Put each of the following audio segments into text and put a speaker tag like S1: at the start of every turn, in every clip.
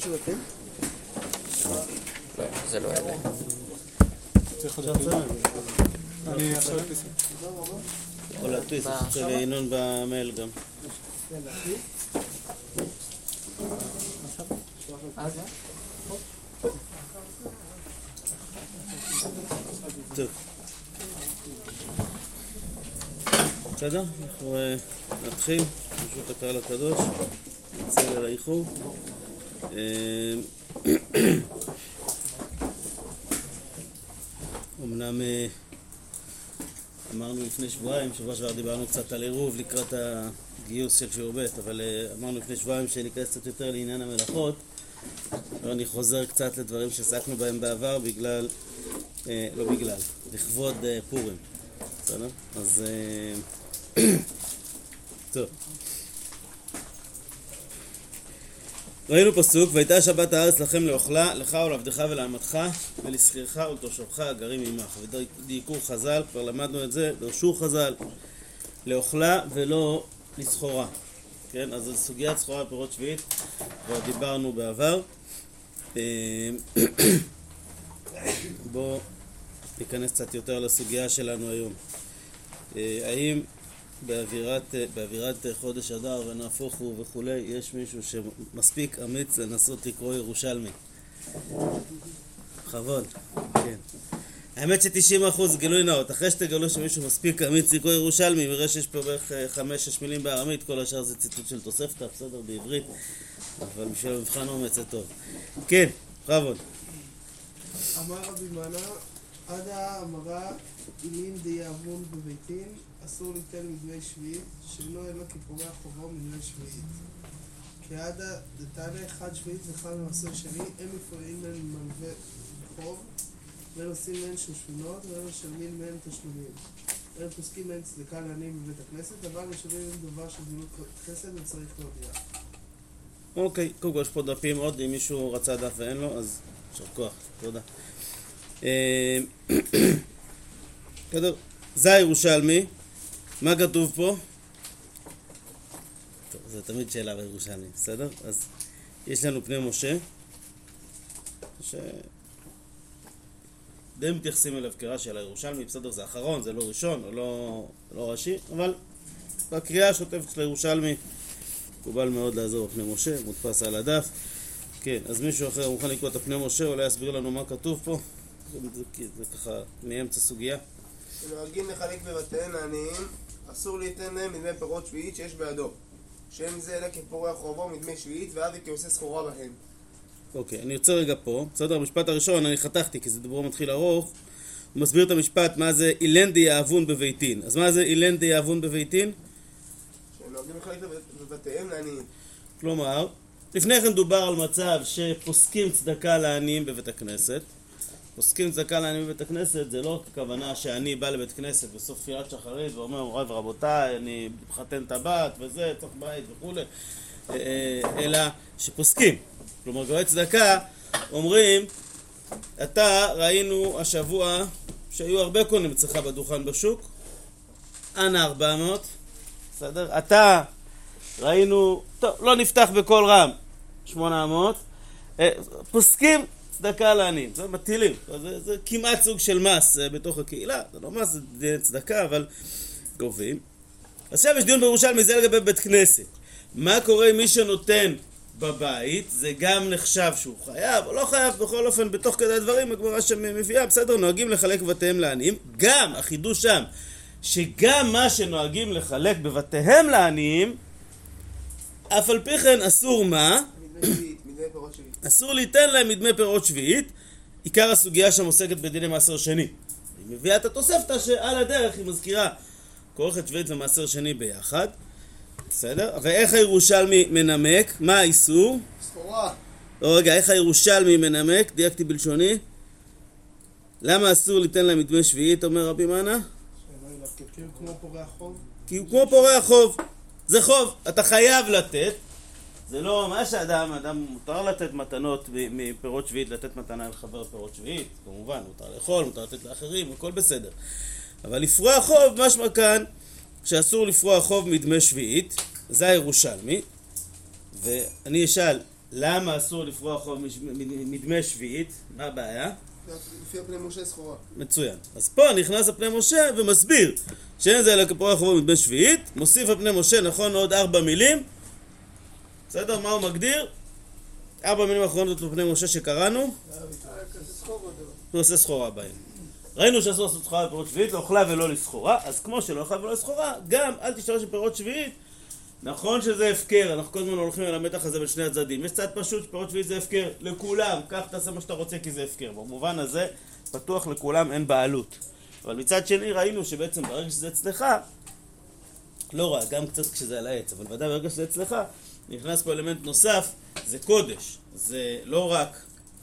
S1: שבטים?
S2: לא, זה לא אלה.
S1: צריך לדעת. אני עכשיו להדפיס.
S3: יכול להדפיס, יש אצל ינון במייל גם. טוב. בסדר? אנחנו נתחיל, פשוט הקהל הקדוש, נצא על האיחור. אמנם אמרנו לפני שבועיים, שבוע שעבר דיברנו קצת על עירוב לקראת הגיוס של שיעור ב', אבל אמרנו לפני שבועיים שניכנס קצת יותר לעניין המלאכות. אני חוזר קצת לדברים שעסקנו בהם בעבר בגלל, לכבוד פורים. בסדר? אז טוב. ראינו פסוק, והייתה שבת הארץ לכם לאוכלה, לך ולעבדך ולאמתך ולשכירך ולתושבך הגרים עמך. ודייקו חז"ל, כבר למדנו את זה, דרשו חז"ל לאוכלה ולא לסחורה. כן, אז זו סוגיית סחורה בפירות שביעית, כבר דיברנו בעבר. בואו ניכנס קצת יותר לסוגיה שלנו היום. האם באווירת חודש אדר ונהפוך הוא וכולי, יש מישהו שמספיק אמיץ לנסות לקרוא ירושלמי? חבוד, כן. האמת ש90% גילוי נאות, אחרי שתגלו שמישהו מספיק אמיץ לקרוא ירושלמי, מראה שיש פה בערך 5-6 מילים בארמית, כל השאר זה ציטוט של תוספתא, בסדר, בעברית, אבל בשביל המבחן אומץ זה טוב. כן, חבוד.
S4: אמר רבי מנה, עדה אמרה אילין דיעבון בביתין, אסור ליתן מדמי שביעית, שאינו אלא כפורע חובו מדמי שביעית. כי עדה דתנא חד שביעית וחד מעשר שני, הם מפרעים בין מלווה חוב, ואין עושים מהן שושבינות, ואין משלמים מהן תשלומים. ואין פוסקים מהן צדקה לעניים בבית הכנסת, אבל משלמים מהן דבר של גמילות חסד וצריך להודיע.
S3: אוקיי, קודם כל יש פה דפים עוד, אם מישהו רצה דף ואין לו, אז יישר כוח, תודה. זה הירושלמי, מה כתוב פה? טוב, זה תמיד שאלה בירושלמי, בסדר? אז יש לנו פני משה, די מתייחסים אליו כרש"י על הירושלמי, בסדר? זה אחרון, זה לא ראשון, או לא ראשי, אבל בקריאה השוטפת של הירושלמי מקובל מאוד לעזור בפני משה, מודפס על הדף. כן, אז מישהו אחר מוכן לקרוא את הפני משה, אולי יסביר לנו מה כתוב פה? זה ככה מאמצע סוגיה.
S5: שנוהגים לחלק בבתיהם לעניים, אסור ליתן להם מדמי פירות שביעית שיש בידו, שאין זה אלא כפורע חובו מדמי שביעית ואבי כעושה סחורה בהם.
S3: אוקיי, אני יוצא רגע פה. בסדר, המשפט הראשון אני חתכתי כי זה דבור מתחיל ארוך. הוא מסביר את המשפט מה זה אילן דיעבון בביתין. אז מה זה אילן דיעבון בביתין?
S5: שנוהגים לחלק בבתיהם לעניים.
S3: כלומר, לפני כן דובר על מצב שפוסקים צדקה לעניים בבית הכנסת. פוסקים צדקה לעניים בבית הכנסת זה לא כוונה שאני בא לבית כנסת בסוף תפילת שחרית ואומר מוריי ורבותיי אני מחתן את הבת וזה צריך בית וכולי, אלא שפוסקים. כלומר גואי צדקה אומרים, ראינו השבוע שהיו הרבה קונים אצלך בדוכן בשוק, אנה 400, בסדר? ראינו, טוב, לא נפתח בכל רם, 800, פוסקים צדקה לעניים, זה מטילים, זה כמעט סוג של מס בתוך הקהילה, זה לא מס, זה דין צדקה, אבל גובים. עכשיו יש דיון בירושלמי, זה לגבי בית כנסת. מה קורה עם מי שנותן בבית? זה גם נחשב שהוא חייב או לא חייב, בכל אופן בתוך כדי הדברים הגמרא שמביאה, בסדר, נוהגים לחלק בבתיהם לעניים, גם החידוש שם, שגם מה שנוהגים לחלק בבתיהם לעניים, אף על פי כן אסור מה? אסור ליתן להם מדמי פירות שביעית. עיקר הסוגיה שם עוסקת בדיני מעשר שני. היא מביאה את התוספתא שעל הדרך היא מזכירה כורכת שביעית ומעשר שני ביחד. בסדר? ואיך הירושלמי מנמק? מה האיסור?
S5: סחורה.
S3: לא רגע, איך הירושלמי מנמק? דייקתי בלשוני. למה אסור ליתן להם מדמי שביעית, אומר רבי מנה?
S4: כי הוא כמו פורע חוב.
S3: כי הוא כמו פורע חוב. זה חוב, אתה חייב לתת. זה לא מה שאדם מותר לתת מתנות מפירות שביעית, לתת מתנה לחבר פירות שביעית, כמובן, מותר לאכול, מותר לתת לאחרים, הכל בסדר. אבל לפרוע חוב, משמע כאן, שאסור לפרוע חוב מדמי שביעית, זה הירושלמי, ואני אשאל, למה אסור לפרוע חוב מדמי שביעית? מה הבעיה?
S5: לפי הפני משה סחורה.
S3: מצוין. אז פה נכנס הפני משה ומסביר שאין זה אלא כפרוע חוב מדמי שביעית, מוסיף הפני משה, נכון, עוד 4 מילים. בסדר? מה הוא מגדיר? 4 מילים האחרונות בפני משה שקראנו. הוא עושה סחורה בהם. ראינו שאסור לעשות סחורה בפירות שביעית, לאוכלה ולא לסחורה, אז כמו שלא אוכלה ולא לסחורה, גם אל תשתמש בפירות שביעית. נכון שזה הפקר, אנחנו כל הזמן הולכים על המתח הזה בין שני הצדדים. יש צד פשוט שפירות שביעית זה הפקר לכולם, כך תעשה מה שאתה רוצה כי זה הפקר. במובן הזה פתוח לכולם, אין בעלות. אבל מצד שני ראינו שבעצם ברגע שזה אצלך, לא רק, גם קצת כשזה על העץ, אבל ודאי ברגע שזה אצלך, נכנס פה אלמנט נוסף, זה קודש. זה לא רק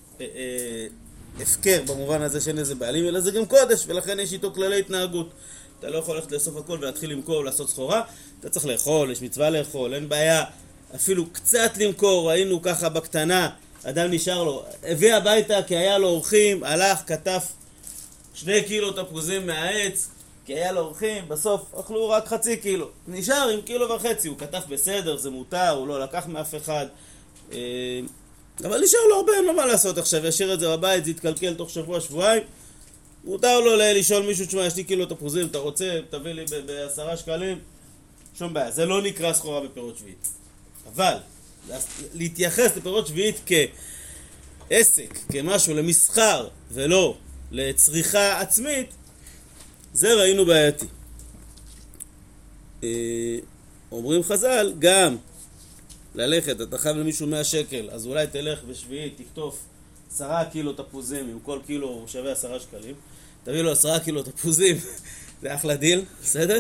S3: הפקר במובן הזה שאין איזה בעלים, אלא זה גם קודש, ולכן יש איתו כללי התנהגות. אתה לא יכול ללכת לאסוף הכל ולהתחיל למכור ולעשות סחורה, אתה צריך לאכול, יש מצווה לאכול, אין בעיה, אפילו קצת למכור. ראינו ככה בקטנה, אדם נשאר לו, הביא הביתה כי היה לו אורחים, הלך, כתף 2 קילו תפוזים מהעץ, כי היה לו אורחים, בסוף אכלו רק 0.5 קילו, נשאר עם 1.5 קילו, הוא כתף בסדר, זה מותר, הוא לא לקח מאף אחד, אבל נשאר לו הרבה, אין לו מה לעשות עכשיו, ישאיר את זה בבית, זה יתקלקל תוך שבוע, שבועיים, מותר לו לשאול מישהו, תשמע, יש לי קילו תפוזים, אתה רוצה, תביא לי ב10 שקלים, שום בעיה, זה לא נקרא סחורה בפירות שביעית. אבל להתייחס לפירות שביעית כעסק, כמשהו למסחר ולא לצריכה עצמית, זה ראינו בעייתי. אומרים חז"ל, גם ללכת, אתה חייב למישהו 100 שקל, אז אולי תלך בשביעית, תכתוף 10 קילו תפוזים, עם כל קילו הוא שווה 10 שקלים, תביא לו 10 קילו תפוזים, זה אחלה דיל, בסדר?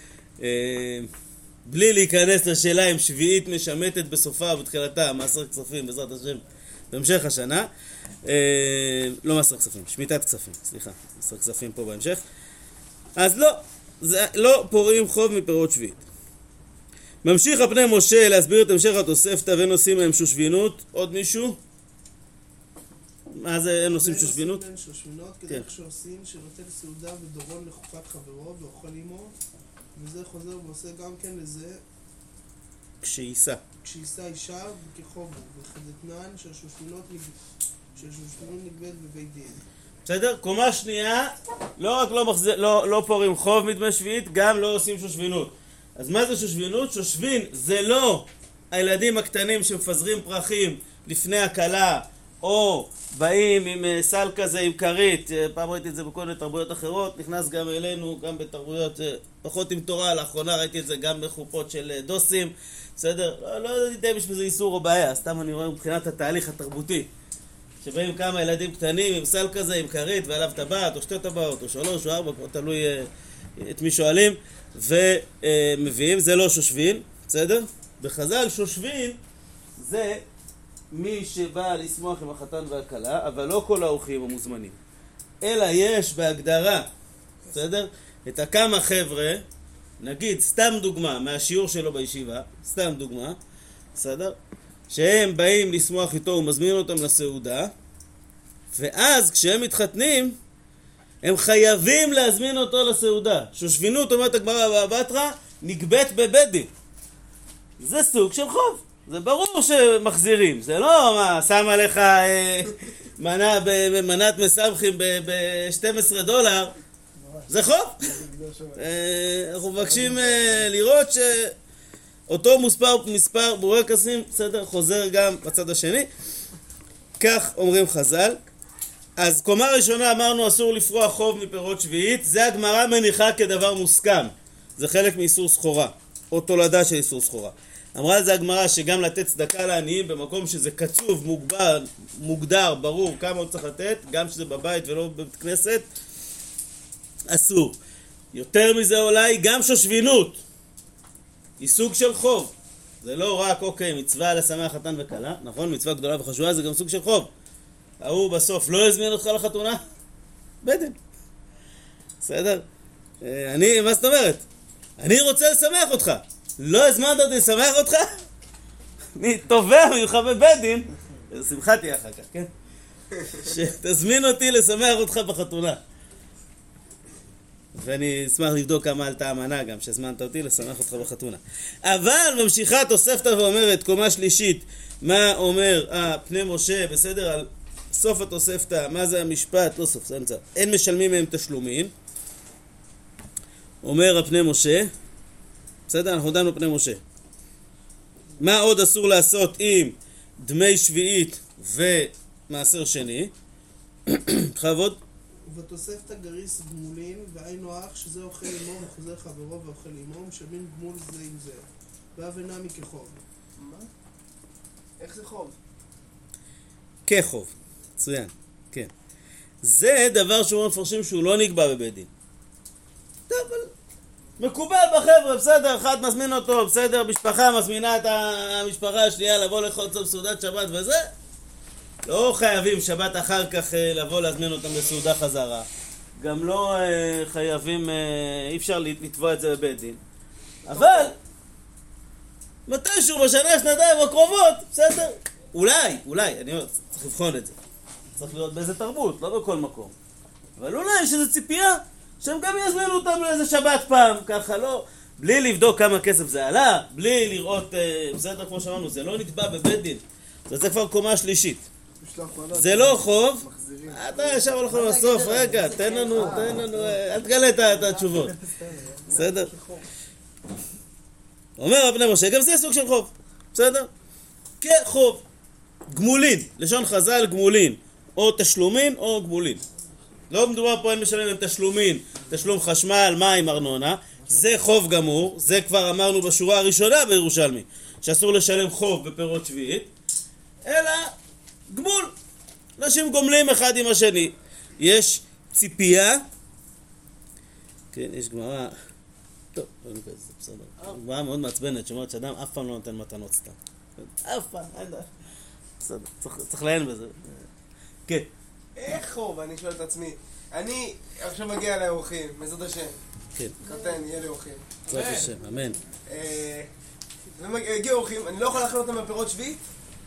S3: בלי להיכנס לשאלה אם שביעית משמטת בסופה ובתחילתה, מעשר כספים בעזרת השם בהמשך השנה, לא מעשר כספים, שמיטת כספים, סליחה, מעשר כספים פה בהמשך, אז לא פורעים חוב מפירות שביעית. ממשיך הפני משה להסביר את המשך התוספתא ואין עושים מהם שושבינות. עוד מישהו? מה זה אין עושים שושבינות?
S4: אין שושבינות, כדרך שעושים שנוטל סעודה ודורון לחופת חברו ואוכל עמו, וזה חוזר ועושה גם כן לזה
S3: כשיישא
S4: אישה וכחובו, וכדתנן שהשושבינות נגבית בבית דין.
S3: בסדר? קומה שנייה, לא רק לא פורעים חוב מדמי שביעית, גם לא עושים שושבינות. אז מה זה שושבינות? שושבין זה לא הילדים הקטנים שמפזרים פרחים לפני הכלה, או באים עם סל כזה עם כרית, פעם ראיתי את זה בכל מיני תרבויות אחרות, נכנס גם אלינו, גם בתרבויות פחות עם תורה, לאחרונה ראיתי את זה גם בחופות של דוסים, בסדר? לא יודע אם יש בזה איסור או בעיה, סתם אני רואה מבחינת התהליך התרבותי, שבאים כמה ילדים קטנים עם סל כזה, עם כרית, ועליו טבעת, או 2 טבעות, או 3 או 4, תלוי את מי שואלים, ומביאים, זה לא שושבין, בסדר? בחז"ל שושבין זה מי שבא לשמוח עם החתן והכלה, אבל לא כל האורחים המוזמנים, אלא יש בהגדרה, בסדר? את הכמה חבר'ה, נגיד סתם דוגמה מהשיעור שלו בישיבה, סתם דוגמה, בסדר? שהם באים לשמוח איתו ומזמין אותם לסעודה, ואז כשהם מתחתנים הם חייבים להזמין אותו לסעודה. שושבינות, אומרת הגמרא בבתרא, נגבית בבית דין. זה סוג של חוב. זה ברור שמחזירים. זה לא מה, שם עליך מנת מסמכים ב$12. זה חוב. אנחנו מבקשים לראות שאותו מספר בורקסים, בסדר, חוזר גם בצד השני. כך אומרים חז"ל. אז קומה ראשונה אמרנו אסור לפרוע חוב מפירות שביעית, זה הגמרא מניחה כדבר מוסכם, זה חלק מאיסור סחורה, או תולדה של איסור סחורה. אמרה לזה הגמרא שגם לתת צדקה לעניים במקום שזה קצוב, מוגדר, ברור כמה הוא צריך לתת, גם שזה בבית ולא בבית כנסת, אסור. יותר מזה אולי גם שושבינות, היא סוג של חוב, זה לא רק אוקיי מצווה לשמח חתן וכלה, נכון? מצווה גדולה וחשובה זה גם סוג של חוב. הוא בסוף לא הזמין אותך לחתונה? בדין. בסדר? מה זאת אומרת? אני רוצה לשמח אותך. לא הזמנת אותי לשמח אותך? אני תובע ממך בבדין. שמחה תהיה אחר כך, כן? שתזמין אותי לשמח אותך בחתונה. ואני אשמח לבדוק כמה עלתה המנה גם, שהזמנת אותי לשמח אותך בחתונה. אבל ממשיכה תוספתא ואומרת, קומה שלישית, מה אומר פני משה, בסדר? על סוף התוספתא, מה זה המשפט? לא סוף, זה אמצע. אין משלמים מהם תשלומים. אומר הפני משה, בסדר? אנחנו דנו פני משה. מה עוד אסור לעשות עם דמי שביעית ומעשר שני? תחוות?
S4: ובתוספתא גריס גמולין, והיינו אח שזה אוכל עמו וחוזר חברו ואוכל עמו, משלמים גמול זה עם זה. ואף אינמי כחוב.
S5: מה? איך זה חוב?
S3: כחוב. מצוין, כן. זה דבר שהוא מפרשים שהוא לא נקבע בבית דין. טוב, אבל מקובל בחבר'ה, בסדר, אחד מזמין אותו, בסדר, משפחה מזמינה את המשפחה השנייה לבוא לאכול סעודת שבת וזה. לא חייבים שבת אחר כך לבוא להזמין אותם לסעודה חזרה. גם לא חייבים, אי אפשר לתבוע את זה בבית דין. אבל מתישהו בשנה, שנתיים הקרובות, בסדר? אולי, אני אומר, צריך לבחון את זה. צריך להיות באיזה תרבות, לא בכל מקום. אבל אולי יש איזו ציפייה שהם גם יזמינו אותם לאיזה שבת פעם, ככה לא, בלי לבדוק כמה כסף זה עלה, בלי לראות, בסדר כמו שאמרנו, זה לא נקבע בבית דין. זה כבר קומה שלישית. זה לא חוב, אתה ישר הולך לסוף, רגע, תן לנו, אל תגלה את התשובות. בסדר? אומר רבי משה, גם זה סוג של חוב, בסדר? כחוב, גמולין, לשון חז"ל גמולין, או תשלומין או גמולין. לא מדובר פה אין משלמים עם תשלומין, תשלום חשמל, מים, ארנונה, זה חוב גמור, זה כבר אמרנו בשורה הראשונה בירושלמי, שאסור לשלם חוב בפירות שביעית, אלא גמול. אנשים גומלים אחד עם השני. יש ציפייה, כן, יש גמרא, טוב, זה בסדר. גמרא מאוד מעצבנת, שאומרת שאדם אף פעם לא נותן מתנות סתם. אף פעם, בסדר, צריך לעיין בזה. כן.
S5: איך חוב? אני שואל את עצמי. אני עכשיו מגיע לאורחים, בעזרת השם.
S3: כן.
S5: חתן, יהיה לי אורחים.
S3: בעזרת השם, אמן.
S5: הגיעו אורחים, אני לא יכול לאכול אותם בפירות שביעית?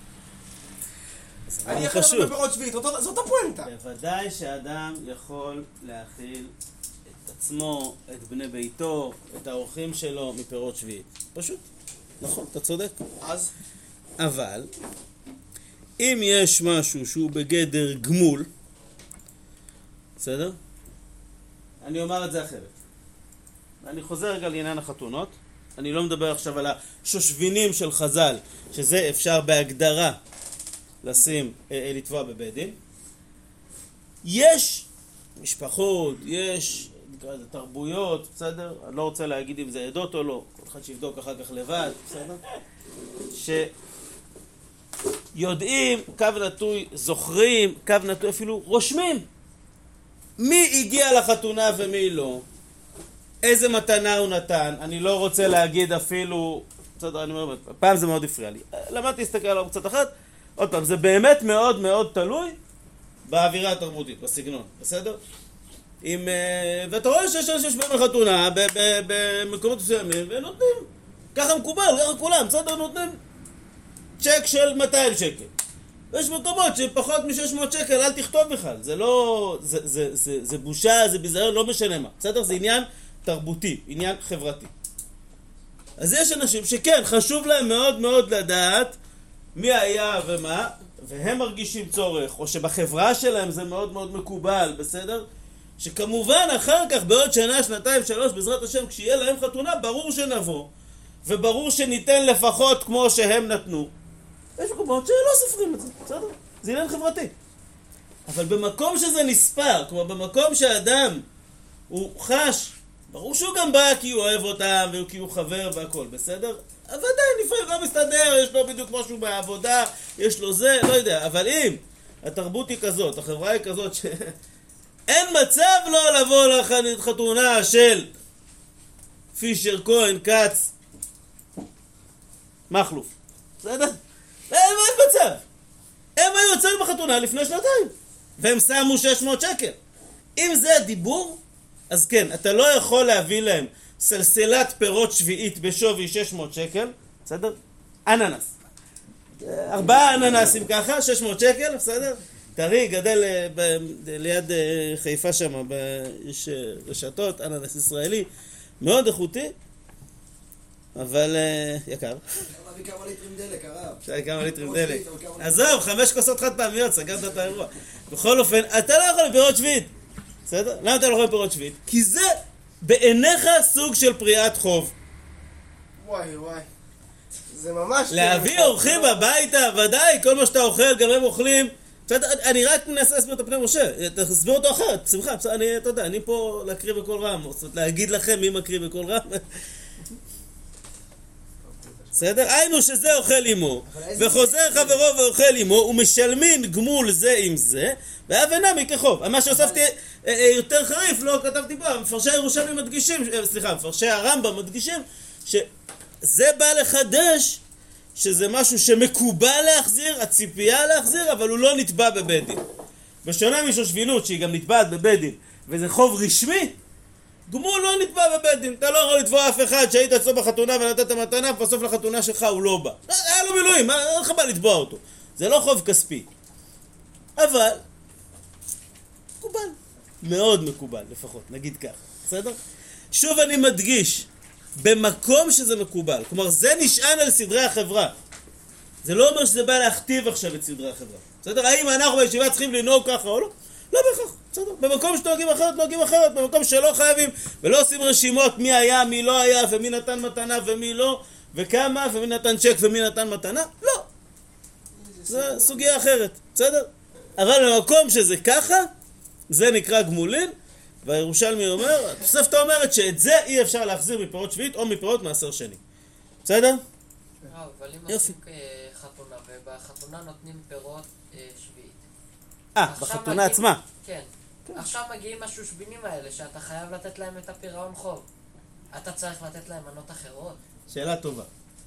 S5: אני אוכל אותם בפירות שביעית, זאת הפואנטה.
S3: בוודאי שאדם יכול להאכיל את עצמו, את בני ביתו, את האורחים שלו מפירות שביעית. פשוט. נכון, אתה צודק.
S5: אז?
S3: אבל אם יש משהו שהוא בגדר גמול, בסדר? אני אומר את זה אחרת. אני חוזר רגע לעניין החתונות. אני לא מדבר עכשיו על השושבינים של חז"ל, שזה אפשר בהגדרה לשים, לתבוע בבית דין. יש משפחות, יש תרבויות, בסדר? אני לא רוצה להגיד אם זה עדות או לא, כל אחד שיבדוק אחר כך לבד, בסדר? שיודעים, קו נטוי, זוכרים, קו נטוי, אפילו רושמים מי הגיע לחתונה ומי לא, איזה מתנה הוא נתן. אני לא רוצה להגיד אפילו, בסדר, אני אומר, פעם זה מאוד הפריע לי, למדתי להסתכל עליו קצת אחת. עוד פעם, זה באמת מאוד מאוד תלוי באווירה התרבותית, בסגנון, בסדר? ואתה רואה שיש אנשים שבאים לחתונה במקומות מסוימים ונותנים, ככה מקובל, ככה כולם, בסדר? נותנים צ'ק של 200 שקל. ויש מקומות שפחות מ-600 שקל, אל תכתוב בכלל. זה לא, זה בושה, זה ביזיון, לא משנה מה. בסדר? זה עניין תרבותי, עניין חברתי. אז יש אנשים שכן, חשוב להם מאוד מאוד לדעת מי היה ומה, והם מרגישים צורך, או שבחברה שלהם זה מאוד מאוד מקובל, בסדר? שכמובן אחר כך, בעוד שנה, שנתיים, שלוש, בעזרת השם, כשיהיה להם חתונה, ברור שנבוא, וברור שניתן לפחות כמו שהם נתנו. יש מקומות שלא סופרים את זה, בסדר? זה עניין חברתי. אבל במקום שזה נספר, כמו במקום שהאדם הוא חש, ברור שהוא גם בא כי הוא אוהב אותם, וכי הוא חבר והכל, בסדר? אבל עדיין לפעמים לא מסתדר, יש לו בדיוק משהו בעבודה, יש לו זה, לא יודע. אבל אם התרבות היא כזאת, החברה היא כזאת שאין מצב לא לבוא לחתונה של פישר, כהן, כץ, מחלוף. בסדר? אין מצב. הם היו יוצאים בחתונה לפני שנתיים, והם שמו 600 שקל. אם זה הדיבור, אז כן, אתה לא יכול להביא להם סלסלת פירות שביעית בשווי 600 שקל, בסדר? אננס. 4 אננסים ככה, 600 שקל, בסדר? טרי, גדל ליד חיפה שם, יש רשתות, אננס ישראלי, מאוד איכותי, אבל יקר.
S6: כמה ליטרים דלק, הרב.
S3: שי, כמה ליטרים דלק. עזוב, 5 כוסות חד פעמיות, סגרת את האירוע. בכל אופן, אתה לא יכול בפירות שביעית. בסדר? למה אתה לא יכול בפירות שביעית? כי זה בעיניך סוג של פריעת חוב.
S5: וואי. זה ממש...
S3: להביא אורחים הביתה, ודאי, כל מה שאתה אוכל, גם הם אוכלים. אני רק מנסה להסביר את הפני משה, תסביר אותו אחרת, שמחה, אתה יודע, אני פה להקריא בכל רם, זאת אומרת, להגיד לכם מי מקריא בכל רם. בסדר? היינו שזה אוכל עמו, וחוזר חברו ואוכל עמו, ומשלמין גמול זה עם זה, ואב אינם כחוב. מה שהוספתי יותר חריף, לא כתבתי פה, מפרשי ירושלים מדגישים, מפרשי הרמב"ם מדגישים, שזה בא לחדש, שזה משהו שמקובל להחזיר, הציפייה להחזיר, אבל הוא לא נתבע בבית דין. בשונה משושבינות, שהיא גם נתבעת בבית דין, וזה חוב רשמי, גמול לא נתבע בבית דין. אתה לא יכול לתבוע אף אחד שהיית אצלו בחתונה ונתת מתנה, ובסוף לחתונה שלך הוא לא בא. היה לו מילואים, אין לך בא לתבוע אותו. זה לא חוב כספי. אבל, מקובל. מאוד מקובל, לפחות, נגיד כך. בסדר? שוב אני מדגיש, במקום שזה מקובל. כלומר, זה נשען על סדרי החברה. זה לא אומר שזה בא להכתיב עכשיו את סדרי החברה. בסדר? האם אנחנו בישיבה צריכים לנהוג ככה או לא? לא בהכרח. בסדר? במקום שנוהגים אחרת, נוהגים אחרת. במקום שלא חייבים, ולא עושים רשימות מי היה, מי לא היה, ומי נתן מתנה ומי לא, וכמה, ומי נתן צ'ק ומי נתן מתנה. לא. זה סוגיה אחרת. בסדר? אבל במקום שזה ככה, זה נקרא גמולין, והירושלמי אומר, התוספתא אומרת שאת זה אי אפשר להחזיר מפירות שביעית או מפירות מעשר שני. בסדר?
S2: אבל אם עושים חתונה, ובחתונה נותנים פירות שביעית.
S3: בחתונה עצמה.
S2: כן. עכשיו מגיעים השושבינים האלה, שאתה חייב לתת להם את הפירעון חוב. אתה צריך לתת להם מנות אחרות?
S3: שאלה טובה.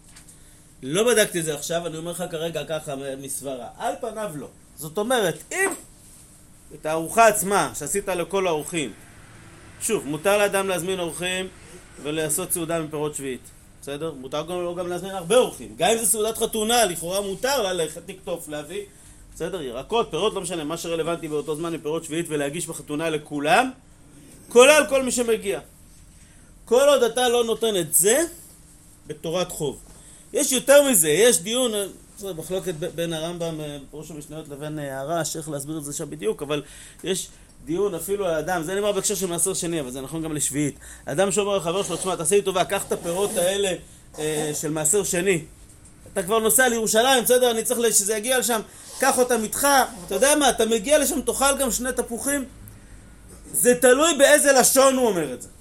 S3: לא בדקתי את זה עכשיו, אני אומר לך כרגע ככה מסברה. על פניו לא. זאת אומרת, אם את הארוחה עצמה שעשית לכל האורחים, שוב, מותר לאדם להזמין אורחים ולעשות סעודה מפירות שביעית. בסדר? מותר גם להזמין הרבה אורחים. גם אם זה סעודת חתונה, לכאורה מותר ללכת, לקטוף, להביא. בסדר? ירקות, פירות, לא משנה, מה שרלוונטי באותו זמן מפירות שביעית ולהגיש בחתונה לכולם, כולל כל מי שמגיע. כל עוד אתה לא נותן את זה, בתורת חוב. יש יותר מזה, יש דיון, מחלוקת בין הרמב"ם, פירוש המשניות לבין הרש, איך להסביר את זה שם בדיוק, אבל יש דיון אפילו על האדם, זה נאמר בהקשר של מעשר שני, אבל זה נכון גם לשביעית. האדם שאומר לחבר שלו, תשמע, תעשה לי טובה, קח את הפירות האלה של מעשר שני. אתה כבר נוסע לירושלים, בסדר, אני צריך שזה יגיע לשם, קח אותם איתך, אתה יודע מה, אתה מגיע לשם, תאכל גם 2 תפוחים. זה תלוי באיזה לשון הוא אומר את זה.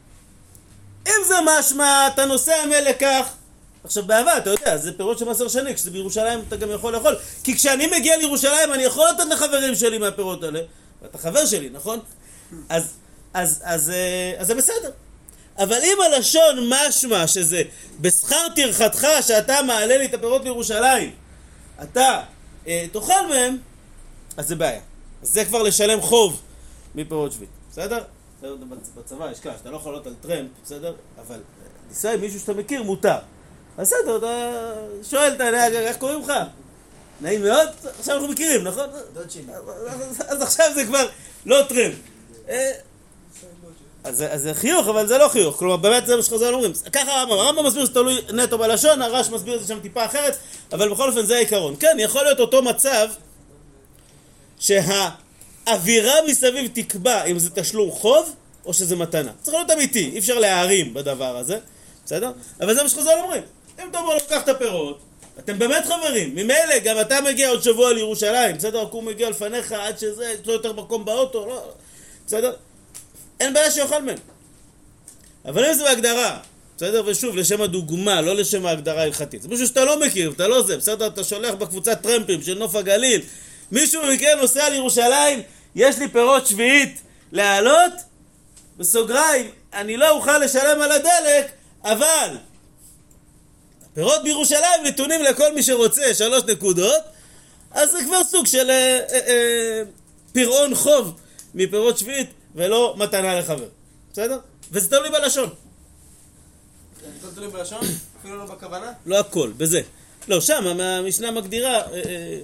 S3: אם זה משמע, אתה נוסע מלא כך, עכשיו בעבר, אתה יודע, זה פירות של מעשר שני, כשזה בירושלים אתה גם יכול לאכול. כי כשאני מגיע לירושלים, אני יכול לתת לחברים שלי מהפירות האלה. ואתה חבר שלי, נכון? אז זה בסדר. אבל אם הלשון משמע שזה בשכר טרחתך שאתה מעלה לי את הפירות לירושלים, אתה תאכל מהם, אז זה בעיה. אז זה כבר לשלם חוב מפירות שביעית. בסדר? בצבא יש כך, שאתה לא יכול לעלות על טרמפ, בסדר? אבל ניסה עם מישהו שאתה מכיר, מותר. בסדר, אתה שואל את הנהג, איך קוראים לך? נעים מאוד? עכשיו אנחנו מכירים, נכון?
S6: דוד שלי.
S3: אז עכשיו זה כבר לא טרמפ. אז זה חיוך, אבל זה לא חיוך. כלומר, באמת זה מה שחז"ל אומרים. ככה הרמב"ם מסביר שזה תלוי נטו בלשון, הרש מסביר את זה שם טיפה אחרת, אבל בכל אופן זה העיקרון. כן, יכול להיות אותו מצב שהאווירה מסביב תקבע אם זה תשלום חוב או שזה מתנה. צריך להיות אמיתי, אי אפשר להערים בדבר הזה, בסדר? אבל זה מה שחז"ל אומרים. אם אתה אומר לקח את הפירות, אתם באמת חברים, ממילא גם אתה מגיע עוד שבוע לירושלים, בסדר? רק הוא מגיע לפניך עד שזה, יש לו יותר מקום באוטו, לא, בסדר? אין בעיה שיוכל מהם. אבל אם זה בהגדרה, בסדר? ושוב, לשם הדוגמה, לא לשם ההגדרה ההלכתית. זה משהו שאתה לא מכיר, אתה לא זה, בסדר? אתה שולח בקבוצת טרמפים של נוף הגליל, מישהו במקרה נוסע לירושלים, יש לי פירות שביעית לעלות, בסוגריים, אני לא אוכל לשלם על הדלק, אבל פירות בירושלים נתונים לכל מי שרוצה 3 נקודות, אז זה כבר סוג של פירעון חוב מפירות שביעית ולא מתנה לחבר. בסדר? וזה תלוי בלשון.
S5: זה תלוי בלשון? אפילו לא בכוונה?
S3: לא הכל, בזה. לא, שם המשנה מגדירה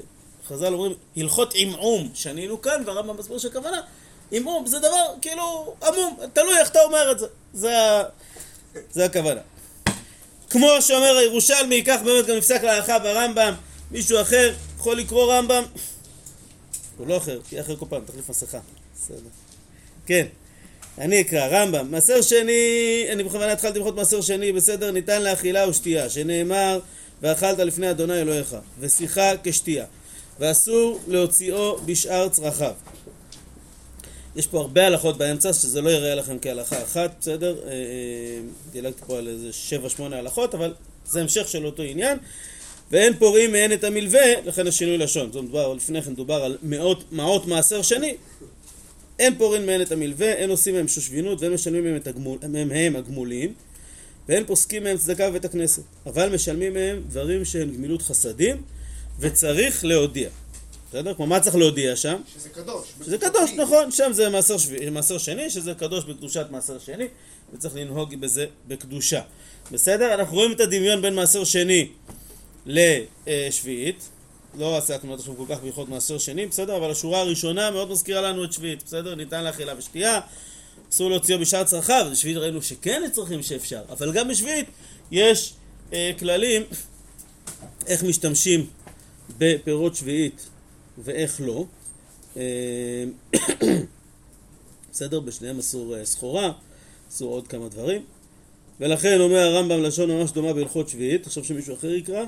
S3: חז"ל אומרים, הלכות עמעום, שנינו כאן, והרמב"ם מסביר שהכוונה, עמעום זה דבר כאילו עמום, תלוי איך אתה אומר את זה. זה הכוונה. כמו שאומר הירושלמי, כך באמת גם נפסק להלכה ברמב"ם, מישהו אחר יכול לקרוא רמב"ם, הוא לא אחר, תהיה אחר כל פעם, תחליף מסכה. בסדר. כן, אני אקרא, רמב"ם, מעשר שני, אני בכוונה התחלתי בכל מעשר שני, בסדר, ניתן לאכילה ושתייה, שנאמר, ואכלת לפני אדוני אלוהיך, ושיחה כשתייה, ואסור להוציאו בשאר צרכיו. יש פה הרבה הלכות באמצע, שזה לא יראה לכם כהלכה אחת, בסדר? דילגתי פה על איזה 7-8 הלכות, אבל זה המשך של אותו עניין. ואין פורעים מעין את המלווה, לכן השינוי לשון. זאת אומרת, לפני כן דובר על מעות מעשר שני. אין פורעים מעין את המלווה, אין עושים מהם שושבינות, ואין משלמים מהם הגמולים, ואין פוסקים מהם צדקה בבית הכנסת. אבל משלמים מהם דברים שהם גמילות חסדים, וצריך להודיע. בסדר? כמו מה צריך להודיע שם?
S5: שזה קדוש.
S3: שזה קדוש, נכון. שם זה מעשר שני, שזה קדוש בקדושת מעשר שני, וצריך לנהוג בזה בקדושה. בסדר? אנחנו רואים את הדמיון בין מעשר שני לשביעית. לא עסקנו עכשיו כל כך בהלכות מעשר שני, בסדר? אבל השורה הראשונה מאוד מזכירה לנו את שביעית, בסדר? ניתן לאכילה ושתייה, אסור להוציאו בשאר צרכיו. בשביעית ראינו שכן לצרכים שאפשר, אבל גם בשביעית יש כללים איך משתמשים בפירות שביעית ואיך לא. בסדר? בשניהם אסור סחורה, אסור עוד כמה דברים, ולכן אומר הרמב"ם לשון ממש דומה בהלכות שביעית. עכשיו שמישהו אחר יקרא.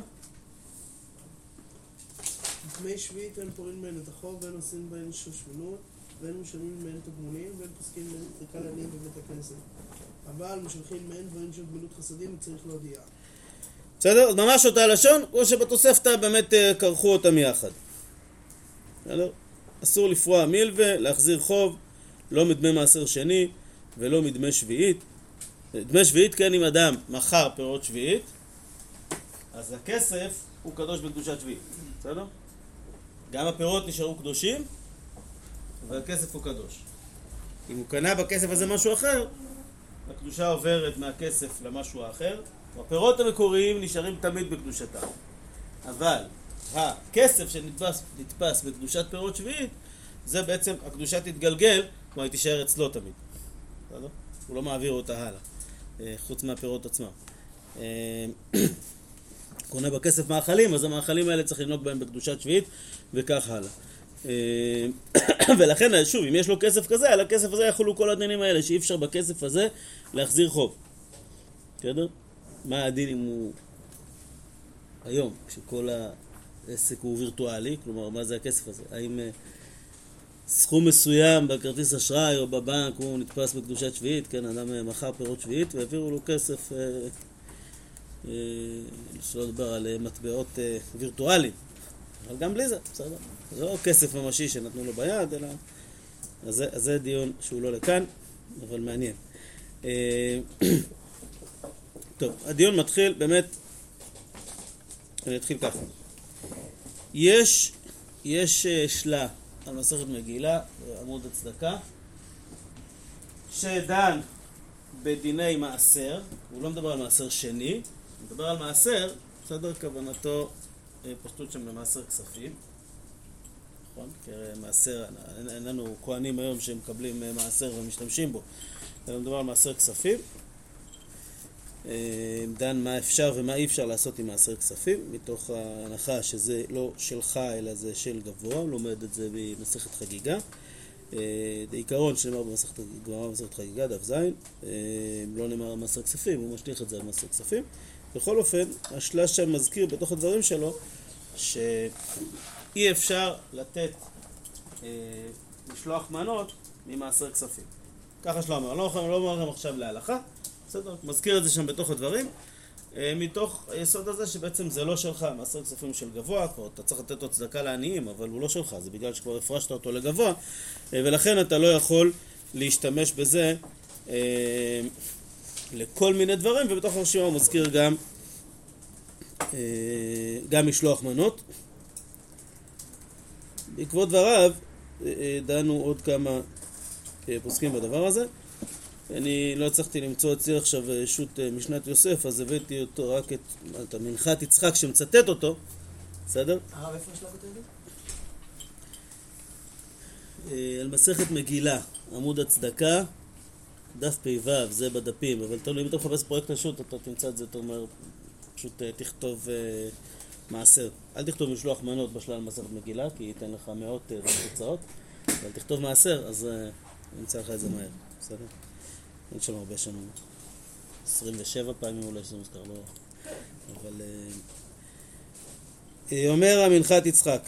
S4: דמי שביעית אין פורעים בהן את החוב, ואין עושים בהן שושבינות, ואין משלמים בהן תגמולים, ואין פוסקים בהן צדקה לעניים בבית הכנסת. אבל משלחים בהן דברים של גמילות חסדים וצריך להודיע.
S3: בסדר? אז ממש אותה לשון, כמו שבתוספתא באמת קרחו אותם יחד. בסדר? אסור לפרוע מלווה, להחזיר חוב, לא מדמי מעשר שני ולא מדמי שביעית. דמי שביעית, כן, אם אדם מכר פירות שביעית, אז הכסף הוא קדוש בקדושת שביעית. בסדר? גם הפירות נשארו קדושים, והכסף הוא קדוש. אם הוא קנה בכסף הזה משהו אחר, הקדושה עוברת מהכסף למשהו האחר, והפירות המקוריים נשארים תמיד בקדושתם. אבל הכסף שנתפס בקדושת פירות שביעית, זה בעצם, הקדושה תתגלגל, כמו היא תישאר אצלו תמיד. בסדר? הוא לא מעביר אותה הלאה, חוץ מהפירות עצמם. קונה בכסף מאכלים, אז המאכלים האלה צריך לנהוג בהם בקדושת שביעית, וכך הלאה. ולכן, שוב, אם יש לו כסף כזה, על הכסף הזה יחולו כל הדינים האלה, שאי אפשר בכסף הזה להחזיר חוב. בסדר? מה הדין אם הוא היום, כשכל העסק הוא וירטואלי, כלומר, מה זה הכסף הזה? האם סכום מסוים בכרטיס אשראי או בבנק הוא נתפס בקדושת שביעית, כן, אדם מכר פירות שביעית והעבירו לו כסף, שלא לדבר על מטבעות וירטואליים, אבל גם בלי זה, בסדר? זה לא כסף ממשי שנתנו לו ביד, אלא... אז זה דיון שהוא לא לכאן, אבל מעניין. טוב, הדיון מתחיל באמת, אני אתחיל ככה. יש שלה על מסכת מגילה, עמוד הצדקה, שדן בדיני מעשר. הוא לא מדבר על מעשר שני, הוא מדבר על מעשר, בסדר, כוונתו פשטות שם למעשר כספים, נכון? כי מעשר, אין לנו כהנים היום שמקבלים מעשר ומשתמשים בו, אלא מדבר על מעשר כספים. דן מה אפשר ומה אי אפשר לעשות עם מעשר כספים, מתוך ההנחה שזה לא שלך אלא זה של גבוה. הוא לומד את זה במסכת חגיגה, העיקרון שנאמר במסכת חגיגה, דף זין, לא נאמר על מעשר כספים, הוא משליך את זה על מעשר כספים. בכל אופן, השלש שם מזכיר בתוך הדברים שלו שאי אפשר לתת משלוח מנות ממעשר כספים. ככה שלא אומר, לא אומר גם עכשיו להלכה, בסדר? מזכיר את זה שם בתוך הדברים, מתוך היסוד הזה שבעצם זה לא שלך, מעשר כספים של גבוה, כבר אתה צריך לתת לו צדקה לעניים, אבל הוא לא שלך, זה בגלל שכבר הפרשת אותו לגבוה, ולכן אתה לא יכול להשתמש בזה לכל מיני דברים, ובתוך הרשימה הוא מזכיר גם משלוח מנות. בעקבות דבריו דנו עוד כמה פוסקים בדבר הזה. אני לא הצלחתי למצוא אצלי עכשיו שו"ת משנת יוסף, אז הבאתי אותו רק את המנחת יצחק שמצטט אותו, בסדר?
S6: הרב איפה יש לך את זה?
S3: על מסכת מגילה, עמוד הצדקה, דף פ"ו, זה בדפים, אבל תלוי, אם אתה מחפש פרויקט רשות, אתה תמצא את זה, אתה אומר, פשוט תכתוב מעשר. אל תכתוב משלוח מנות בשלל מסכת מגילה, כי ייתן לך מאות תוצאות, אבל תכתוב מעשר, אז נמצא לך את זה מהר, בסדר? אין שם הרבה שם, 27 פעמים אולי שזה מוזכר, לא... אבל... אומר המנחת יצחק,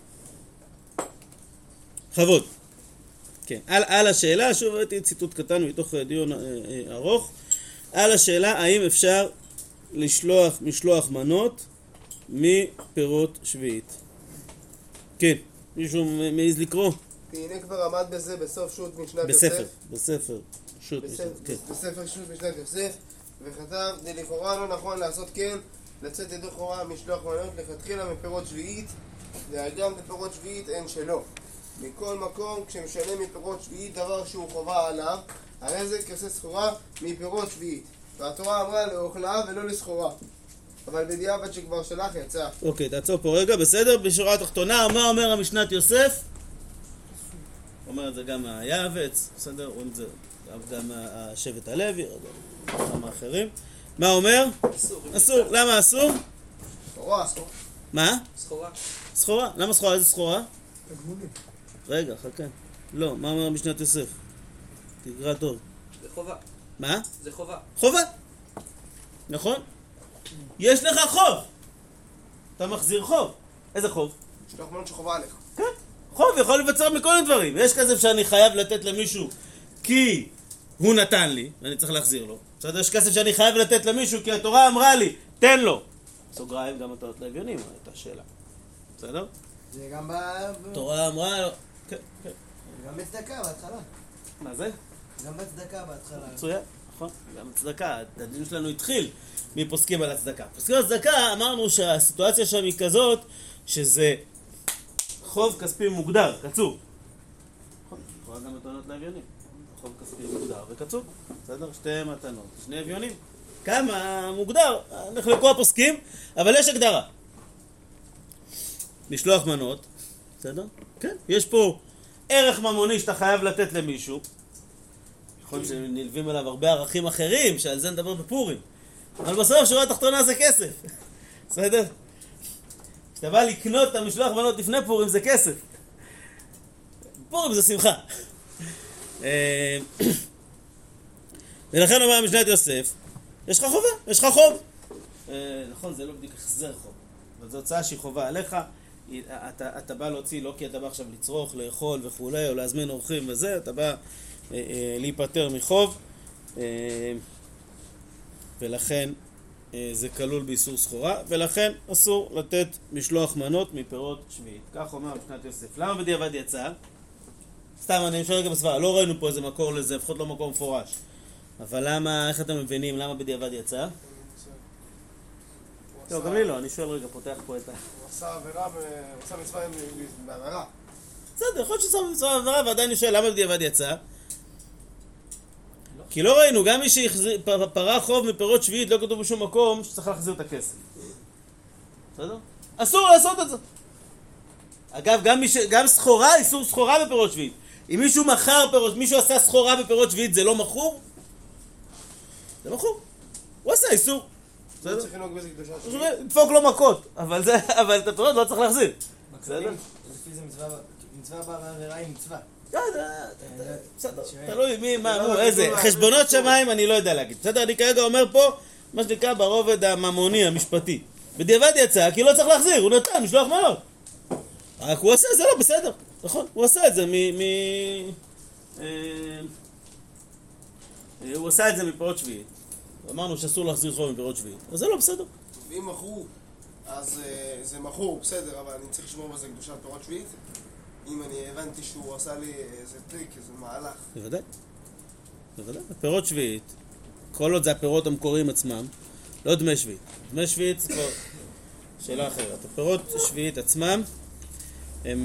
S3: בכבוד. כן, על השאלה, שוב ראיתי ציטוט קטן מתוך דיון ארוך, על השאלה האם אפשר לשלוח משלוח מנות מפירות שביעית. כן, מישהו מעז לקרוא?
S5: הנה כבר עמד בזה בסוף שו"ת משנת יוסף.
S3: בספר שו"ת משנת, כן.
S5: בספר שו"ת משנת יוסף, וכתב, לכאורה לא נכון לעשות כן, לצאת ידי חובה משלוח מנות לכתחילה מפירות שביעית, וגם בפירות שביעית אין שלא. מכל מקום, כשמשלם מפירות שביעית דבר שהוא חובה עליו, הרי זה כעושה סחורה מפירות שביעית. והתורה אמרה לאוכלה ולא לסחורה. אבל בדיעבד שכבר שלח יצא.
S3: אוקיי, תעצור פה רגע, בסדר? בשורה התחתונה, מה אומר המשנת יוסף? אומר את זה גם היעבץ, בסדר? אומרים את זה גם השבט הלוי, גם האחרים. מה אומר? אסור. למה אסור?
S5: סחורה.
S3: מה?
S6: סחורה.
S3: סחורה. למה סחורה? איזה סחורה?
S4: תגמולים.
S3: רגע, חכה. לא, מה אומר משנת יוסף? תקרא טוב.
S6: זה חובה.
S3: מה?
S6: זה חובה.
S3: חובה. נכון? יש לך חוב. אתה מחזיר חוב. איזה חוב?
S5: משלוח מנות שחובה עליך.
S3: כן. חוב יכול לבצע מכל מיני דברים. יש כסף שאני חייב לתת למישהו כי הוא נתן לי, ואני צריך להחזיר לו. בסדר? יש כסף שאני חייב לתת למישהו כי התורה אמרה לי, תן לו. סוגריים גם התורת לאביונים, הייתה שאלה. בסדר?
S6: זה גם
S3: התורה אמרה לו, כן, כן.
S6: גם בצדקה בהתחלה.
S3: מה זה?
S6: גם בצדקה בהתחלה.
S3: מצוין, נכון. גם צדקה. הדיון שלנו התחיל מפוסקים על הצדקה. פוסקים על הצדקה אמרנו שהסיטואציה שם היא כזאת שזה חוב כספי מוגדר, קצוב. נכון, תורה גם מתנות לאביונים. חוב כספי מוגדר וקצוב. בסדר? שתי מתנות, שני אביונים. כמה מוגדר? נחלקו הפוסקים, אבל יש הגדרה. משלוח מנות, בסדר? כן. יש פה ערך ממוני שאתה חייב לתת למישהו. נכון שנלווים אליו הרבה ערכים אחרים, שעל זה נדבר בפורים. אבל בסוף שורה התחתונה זה כסף. בסדר? כשאתה בא לקנות את המשלוח מנות לפני פורים זה כסף. פורים זה שמחה. ולכן אומר משנת יוסף, יש לך חובה, יש לך חוב. נכון, זה לא בדיוק החזר חוב. אבל זו הוצאה שהיא חובה עליך. אתה בא להוציא, לא כי אתה בא עכשיו לצרוך, לאכול וכולי, או להזמין אורחים וזה, אתה בא להיפטר מחוב, ולכן זה כלול באיסור סחורה, ולכן אסור לתת משלוח מנות מפירות שביעית. כך אומר משנת יוסף. למה בדיעבד יצא? סתם, אני שואל רגע בסברה, לא ראינו פה איזה מקור לזה, לפחות לא מקור מפורש. אבל למה, איך אתם מבינים, למה בדיעבד יצא? לא, גם לי לא, אני שואל רגע, פותח פה את ה...
S5: הוא עשה עבירה, הוא עשה מצווה בעבירה.
S3: בסדר, יכול להיות שעשה מצווה בעבירה, ועדיין אני שואל, למה בדיעבד יצא? כי לא ראינו, גם מי שפרה חוב מפירות שביעית, לא כתוב בשום מקום שצריך להחזיר את הכסף. בסדר? אסור לעשות את זה. אגב, גם סחורה, איסור סחורה בפירות שביעית. אם מישהו מכר פירות, מישהו עשה סחורה בפירות שביעית, זה לא מכור? זה מכור. הוא עשה איסור.
S5: לא צריך לנהוג בזה קדושה.
S3: דפוק לו מכות, אבל את הפירות לא צריך להחזיר. בסדר?
S6: לפי זה מצווה בעבירה היא מצווה.
S3: בסדר, תלוי מי, מה, איזה, חשבונות שמיים אני לא יודע להגיד. בסדר, אני כרגע אומר פה, מה שנקרא ברובד הממוני, המשפטי. בדיעבד יצא, כי לא צריך להחזיר, הוא נתן משלוח מנות. רק הוא עשה את זה לא בסדר, נכון? הוא עשה את זה הוא עשה את זה מפירות שביעית. אמרנו שאסור להחזיר חוב מפירות שביעית, אז זה לא בסדר.
S5: ואם מכרו, אז זה מכרו, בסדר, אבל אני צריך לשמור בזה קדושת פירות שביעית. אם אני הבנתי שהוא עשה לי איזה טריק, איזה מהלך.
S3: בוודאי. בוודאי. הפירות שביעית, כל עוד זה הפירות המקוריים עצמם, לא דמי שביעית. דמי שביעית זה כבר שאלה אחרת. הפירות שביעית עצמם, הם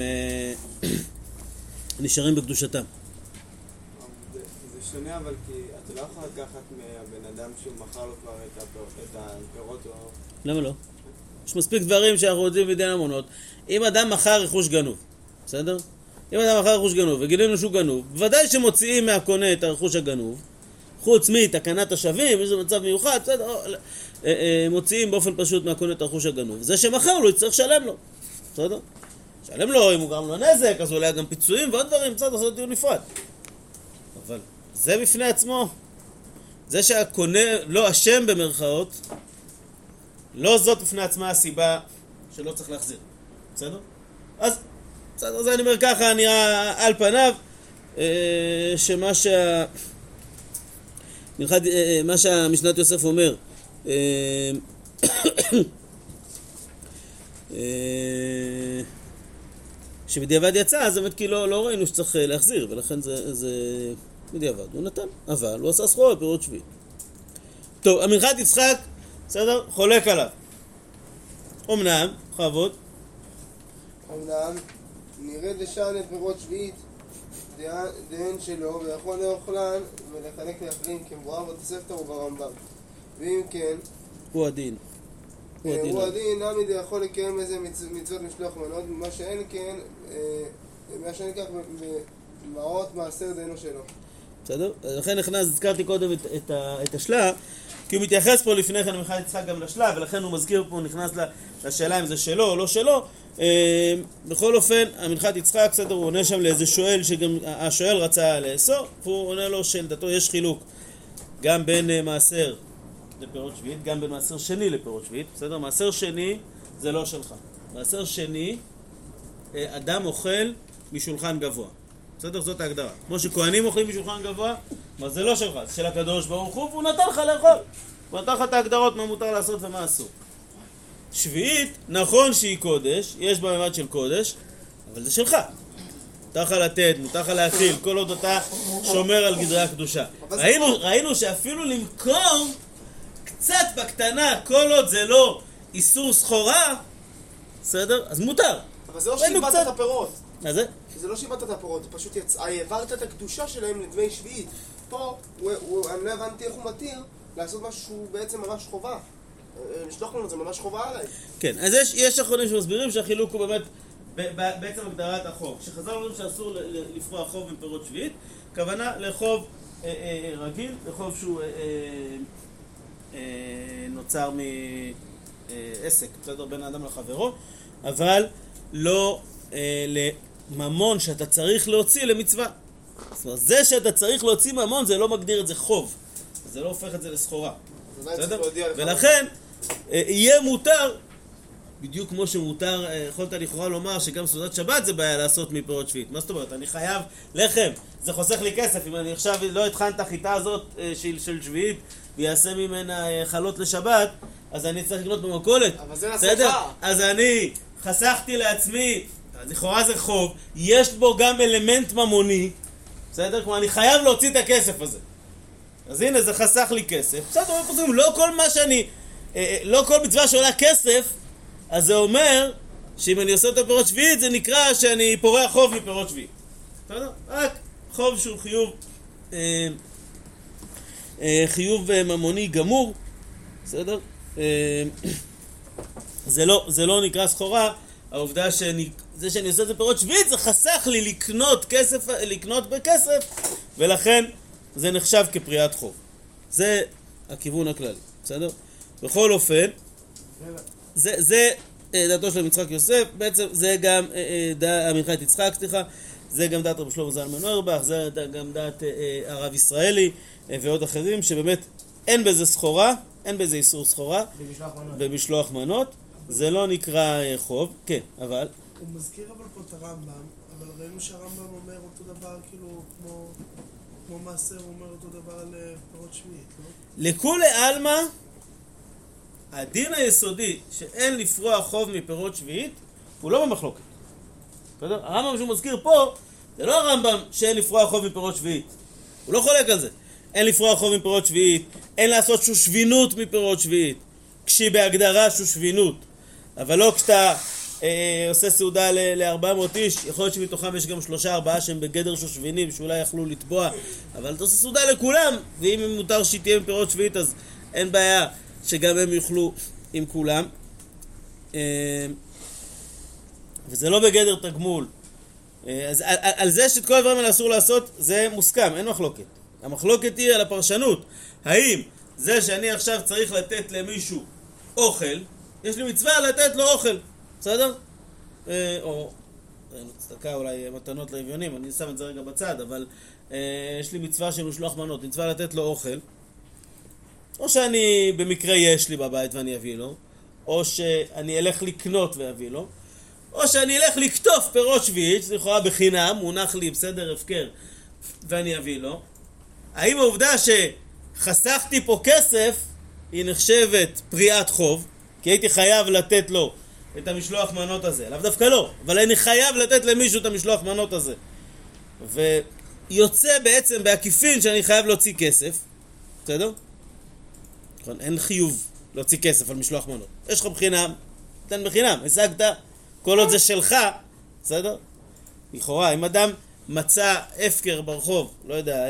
S3: נשארים בקדושתם.
S1: זה שונה, אבל כי אתה לא יכול לקחת מהבן אדם שהוא מכר לו כבר את הפירות או...
S3: למה לא? יש מספיק דברים שאנחנו יודעים בדין המונות. אם אדם מכר רכוש גנוב, בסדר? אם אדם מכר רכוש גנוב וגילינו שהוא גנוב, בוודאי שמוציאים מהקונה את הרכוש הגנוב, חוץ מתקנת השבים, יש מצב מיוחד, בסדר, מוציאים באופן פשוט מהקונה את הרכוש הגנוב. זה שמכר לו יצטרך לשלם לו, בסדר? שלם לו, אם הוא גרם לו נזק, אז אולי גם פיצויים ועוד דברים, בסדר, לעשות דיון נפרד. אבל זה בפני עצמו, זה שהקונה לא אשם במרכאות, לא זאת בפני עצמה הסיבה שלא צריך להחזיר, בסדר? אז בסדר, זה אני אומר ככה, נראה על פניו, מה שהמשנת יוסף אומר, שבדיעבד יצא, אז באמת כי לא ראינו שצריך להחזיר, ולכן זה בדיעבד, הוא נתן, אבל הוא עשה סחורה בפירות שביעית. טוב, המנחת יצחק, בסדר, חולק עליו. אמנם, חבוד,
S5: אמנם, נרד לשען את פירות שביעית, דהן שלו, ויכול לאוכלן ולחלק לאחרים כמבואר בתוספתא וברמב"ם. ואם כן,
S3: הוא הדין.
S5: הוא הדין, נמי יכול לקיים איזה מצוות משלוח מנות, מה שאין כן, מה שאין כך במעות מעשר דהנו שלו.
S3: בסדר? לכן הזכרתי קודם את השלה, כי הוא מתייחס פה לפני כן למנחת יצחק גם לשלה, ולכן הוא מזכיר פה, נכנס לשאלה אם זה שלו או לא שלו. בכל אופן, המנחת יצחק, בסדר, הוא עונה שם לאיזה שואל שגם השואל רצה לאסור, והוא עונה לו שלדתו יש חילוק גם בין מעשר לפירות שביעית, גם בין מעשר שני לפירות שביעית, בסדר? מעשר שני זה לא שלך. מעשר שני, אדם אוכל משולחן גבוה. בסדר? זאת ההגדרה. כמו שכהנים אוכלים משולחן גבוה, אבל זה לא שלך, זה של הקדוש ברוך הוא, והוא נתן לך לאכול. הוא נתן לך את ההגדרות מה מותר לעשות ומה אסור. שביעית, נכון שהיא קודש, יש בה ממד של קודש, אבל זה שלך. מותר לך לתת, מותר לך להאכיל, כל עוד אתה שומר על גדרי הקדושה. ראינו שאפילו למכור קצת בקטנה, כל עוד זה לא איסור סחורה, בסדר? אז מותר.
S5: אבל זה לא שיברת את הפירות.
S3: מה זה?
S5: זה לא שיברת את הפירות, זה פשוט העברת את הקדושה שלהם לדמי שביעית. פה, אני לא הבנתי איך הוא מתיר לעשות משהו שהוא בעצם ממש חובה. לשלוח לנו, זה ממש חובה עליי.
S3: כן, אז יש אחרונים שמסבירים שהחילוק הוא באמת בעצם הגדרת החוב. כשחז"ל אומרים שאסור לפרוע חוב עם פירות שביעית, כוונה לחוב רגיל, לחוב שהוא נוצר מעסק, בסדר, בין האדם לחברו, אבל לא לממון שאתה צריך להוציא למצווה. זאת אומרת, זה שאתה צריך להוציא ממון זה לא מגדיר את זה חוב, זה לא הופך את זה לסחורה. בסדר? ולכן יהיה מותר, בדיוק כמו שמותר, יכולת לכאורה לומר שגם סעודת שבת זה בעיה לעשות מפירות שביעית. מה זאת אומרת? אני חייב לחם, זה חוסך לי כסף. אם אני עכשיו לא אתחן את החיטה הזאת של שביעית ויעשה ממנה חלות לשבת, אז אני צריך לקנות במכולת.
S5: אבל זה לסוכה.
S3: אז אני חסכתי לעצמי, לכאורה זה חוב, יש בו גם אלמנט ממוני, בסדר? כלומר, אני חייב להוציא את הכסף הזה. אז הנה, זה חסך לי כסף. בסדר, לא כל מה שאני, לא כל מצווה שעולה כסף, אז זה אומר שאם אני עושה את הפירות שביעית, זה נקרא שאני פורע חוב מפירות שביעית. בסדר? רק חוב שהוא חיוב ממוני גמור. בסדר? זה לא נקרא סחורה. העובדה זה שאני עושה את הפירות שביעית, זה חסך לי לקנות בכסף, ולכן זה נחשב כפריעת חוב. זה הכיוון הכללי. בסדר? בכל אופן, זה דעתו של יצחק יוסף, בעצם זה גם המנחת יצחק, זה גם דעת רבי שלמה זלמן אוירבך, זה גם דעת הרב ישראלי ועוד אחרים, שבאמת אין בזה סחורה, אין בזה איסור סחורה במשלוח מנות, זה לא נקרא חוב, כן, אבל
S4: הוא מזכיר אבל פה את הרמב"ם, אבל ראינו שהרמב"ם אומר אותו דבר, כאילו כמו מעשר, הוא אומר אותו דבר על פירות שביעית, לא?
S3: לכולי עלמא, הדין היסודי שאין לפרוע חוב מפירות שביעית הוא לא במחלוקת. בסדר? הרמב"ם שהוא מזכיר פה זה לא הרמב"ם שאין לפרוע חוב מפירות שביעית, הוא לא חולק על זה. אין לפרוע חוב מפירות שביעית, אין לעשות שושבינות מפירות שביעית, כשהיא בהגדרה שושבינות, אבל לא כשאתה עושה סעודה ל-400 איש, יכול להיות שמתוכם יש גם 3-4 שהם בגדר שושבינים שאולי יכלו לתבוע, אבל אתה עושה סעודה לכולם, ואם מותר שהיא תהיה מפירות שביעית אז אין בעיה שגם הם יוכלו עם כולם. וזה לא בגדר תגמול, אז על זה שאת כל הדברים האלה אסור לעשות, זה מוסכם, אין מחלוקת. המחלוקת היא על הפרשנות. האם זה שאני עכשיו צריך לתת למישהו אוכל, יש לי מצווה לתת לו אוכל, בסדר? או צדקה, אולי מתנות לאביונים, אני שם את זה רגע בצד, אבל יש לי מצווה של משלוח מנות, מצווה לתת לו אוכל, או שאני במקרה יש לי בבית ואני אביא לו, או שאני אלך לקנות ואביא לו, או שאני אלך לקטוף פירות שביעית, שזה יכולה בחינם, מונח לי בסדר הפקר ואני אביא לו. האם העובדה שחסכתי פה כסף היא נחשבת פריעת חוב, כי הייתי חייב לתת לו את המשלוח מנות הזה? לאו דווקא לא, אבל אני חייב לתת למישהו את המשלוח מנות הזה. ויוצא בעצם בעקיפין שאני חייב להוציא כסף, בסדר? אין חיוב להוציא כסף על משלוח מנות. יש לך בחינם, תן בחינם, השגת, כל עוד זה שלך, בסדר? לכאורה, אם אדם מצא הפקר ברחוב, לא יודע,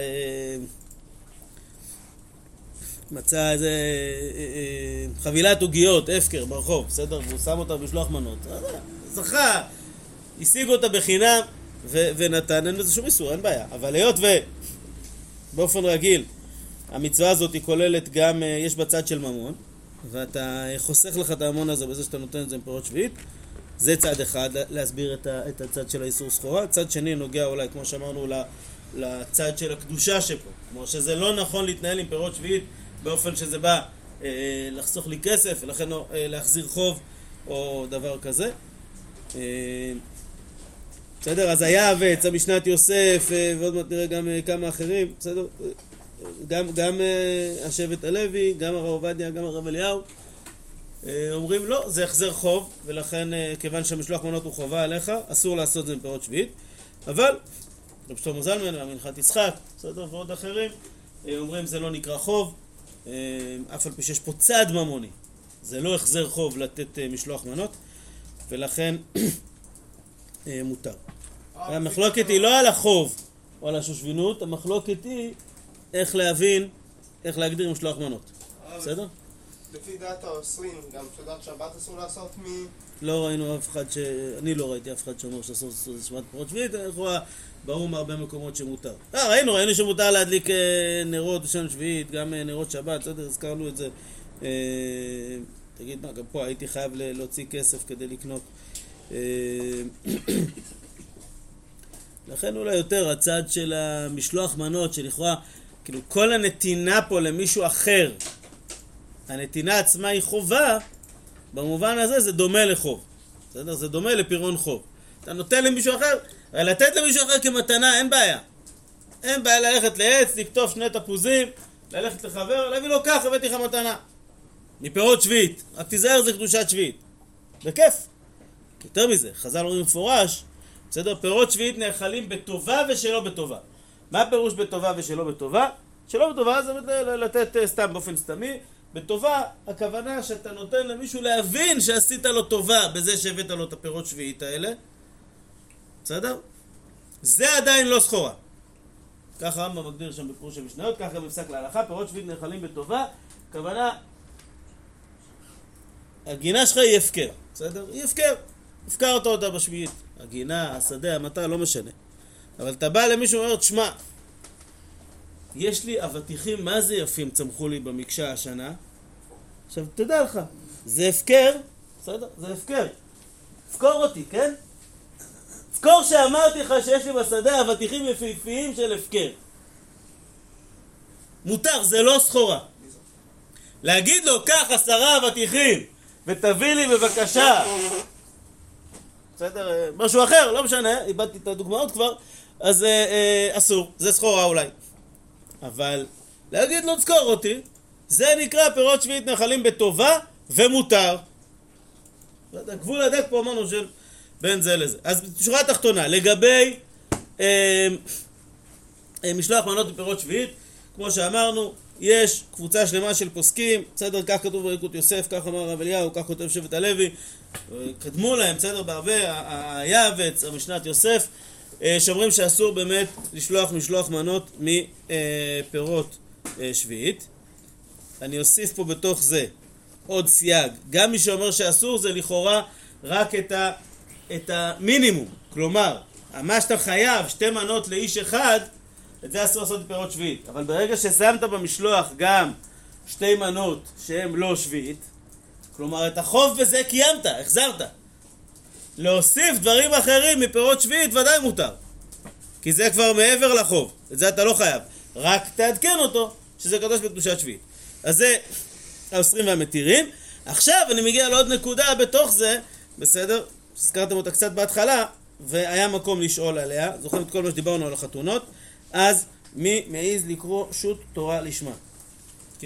S3: מצא איזה חבילת עוגיות, הפקר ברחוב, בסדר? והוא שם אותה בשלוח מנות, זכה, השיג אותה בחינם ונתן, אין בזה שום איסור, אין בעיה. אבל היות ובאופן רגיל המצווה הזאת היא כוללת גם, יש בצד של ממון, ואתה חוסך לך את הממון הזה בזה שאתה נותן את זה עם פירות שביעית, זה צד אחד, להסביר את הצד של האיסור סחורה. צד שני נוגע אולי, כמו שאמרנו, לצד של הקדושה שפה, כמו שזה לא נכון להתנהל עם פירות שביעית באופן שזה בא לחסוך לי כסף, ולכן להחזיר חוב או דבר כזה. בסדר? אז היה ועץ, המשנת יוסף, ועוד מעט נראה גם כמה אחרים, בסדר? גם השבט הלוי, גם הרב עובדיה, גם הרב אליהו, אומרים לא, זה החזר חוב, ולכן כיוון שהמשלוח מנות הוא חובה עליך, אסור לעשות זה עם פירות שביעית. אבל רב שלמה זלמן והמנחת יצחק, בסדר, ועוד אחרים, אומרים זה לא נקרא חוב, אף על פי שיש פה צד ממוני, זה לא החזר חוב לתת משלוח מנות, ולכן מותר. המחלוקת היא לא על החוב או על השושבינות, המחלוקת היא איך להבין, איך להגדיר משלוח מנות. בסדר?
S5: לפי דעת האוסרים, גם שבת שבת אסור לעשות
S3: לא ראינו אף אחד אני לא ראיתי אף אחד שאומר שאסור לעשות שבת פירות שביעית, ברור מהרבה מקומות שמותר. ראינו שמותר להדליק נרות בשם שביעית, גם נרות שבת, בסדר, הזכרנו את זה. תגיד מה, גם פה הייתי חייב להוציא כסף כדי לקנות. לכן אולי יותר הצד של המשלוח מנות, שלכאורה, כאילו כל הנתינה פה למישהו אחר, הנתינה עצמה היא חובה, במובן הזה זה דומה לחוב. בסדר? זה דומה לפירעון חוב. אתה נותן למישהו אחר, לתת למישהו אחר כמתנה, אין בעיה. אין בעיה ללכת לעץ, לקטוף 2 תפוזים, ללכת לחבר, להביא לו כך, הבאתי לך מתנה. מפירות שביעית. רק תיזהר, זה קדושת שביעית. בכיף. יותר מזה, חז"ל אומרים מפורש, בסדר? פירות שביעית נאכלים בטובה ושלא בטובה. מה הפירוש בטובה ושלא בטובה? שלא בטובה זה לתת סתם באופן סתמי. בטובה, הכוונה שאתה נותן למישהו להבין שעשית לו טובה בזה שהבאת לו את הפירות שביעית האלה. בסדר? זה עדיין לא סחורה. ככה הרמב"ם מגדיר שם בפירוש המשניות, ככה גם בפסק להלכה, פירות שביעית נאכלים בטובה, הכוונה, הגינה שלך היא הפקר, בסדר? היא הפקר. הפקרת אותה בשביעית. הגינה, השדה, המטה, לא משנה. אבל אתה בא למישהו ואומר, תשמע, יש לי אבטיחים, מה זה יפים צמחו לי במקשה השנה. עכשיו, תדע לך, זה הפקר, בסדר? זה הפקר. זכור אותי, כן? זכור שאמרתי לך שיש לי בשדה אבטיחים יפהפיים של הפקר. מותר, זה לא סחורה. להגיד לו, קח 10 אבטיחים ותביא לי בבקשה, בסדר? משהו אחר, לא משנה, איבדתי את הדוגמאות כבר, אז אסור, זה סחורה אולי. אבל להגיד לו, תזכור אותי, זה נקרא פירות שביעית נאכלים בטובה ומותר. גבול הדק פה אמרנו של בין זה לזה. אז שורה תחתונה, לגבי משלוח מנות בפירות שביעית, כמו שאמרנו, יש קבוצה שלמה של פוסקים, בסדר, כך כתוב בילקוט יוסף, כך אמר הרב אליהו, כך כותב שבט הלוי, קדמו להם, בסדר, בהרבה, היעבץ, המשנת יוסף, שאומרים שאסור באמת לשלוח משלוח מנות מפירות שביעית. אני אוסיף פה בתוך זה עוד סייג. גם מי שאומר שאסור זה לכאורה רק את המינימום. כלומר, מה שאתה חייב, 2 מנות לאיש אחד, את זה אסור לעשות בפירות שביעית. אבל ברגע ששמת במשלוח גם 2 מנות שהן לא שביעית, כלומר את החוב בזה קיימת, החזרת. להוסיף דברים אחרים מפירות שביעית ודאי מותר. כי זה כבר מעבר לחוב, את זה אתה לא חייב. רק תעדכן אותו שזה קדוש בקדושת שביעית. אז זה האוסרים והמתירים. עכשיו אני מגיע לעוד נקודה בתוך זה, בסדר? הזכרתם אותה קצת בהתחלה, והיה מקום לשאול עליה, זוכרים את כל מה שדיברנו על החתונות, אז מי מעיז לקרוא שו"ת תורה לשמה? כן.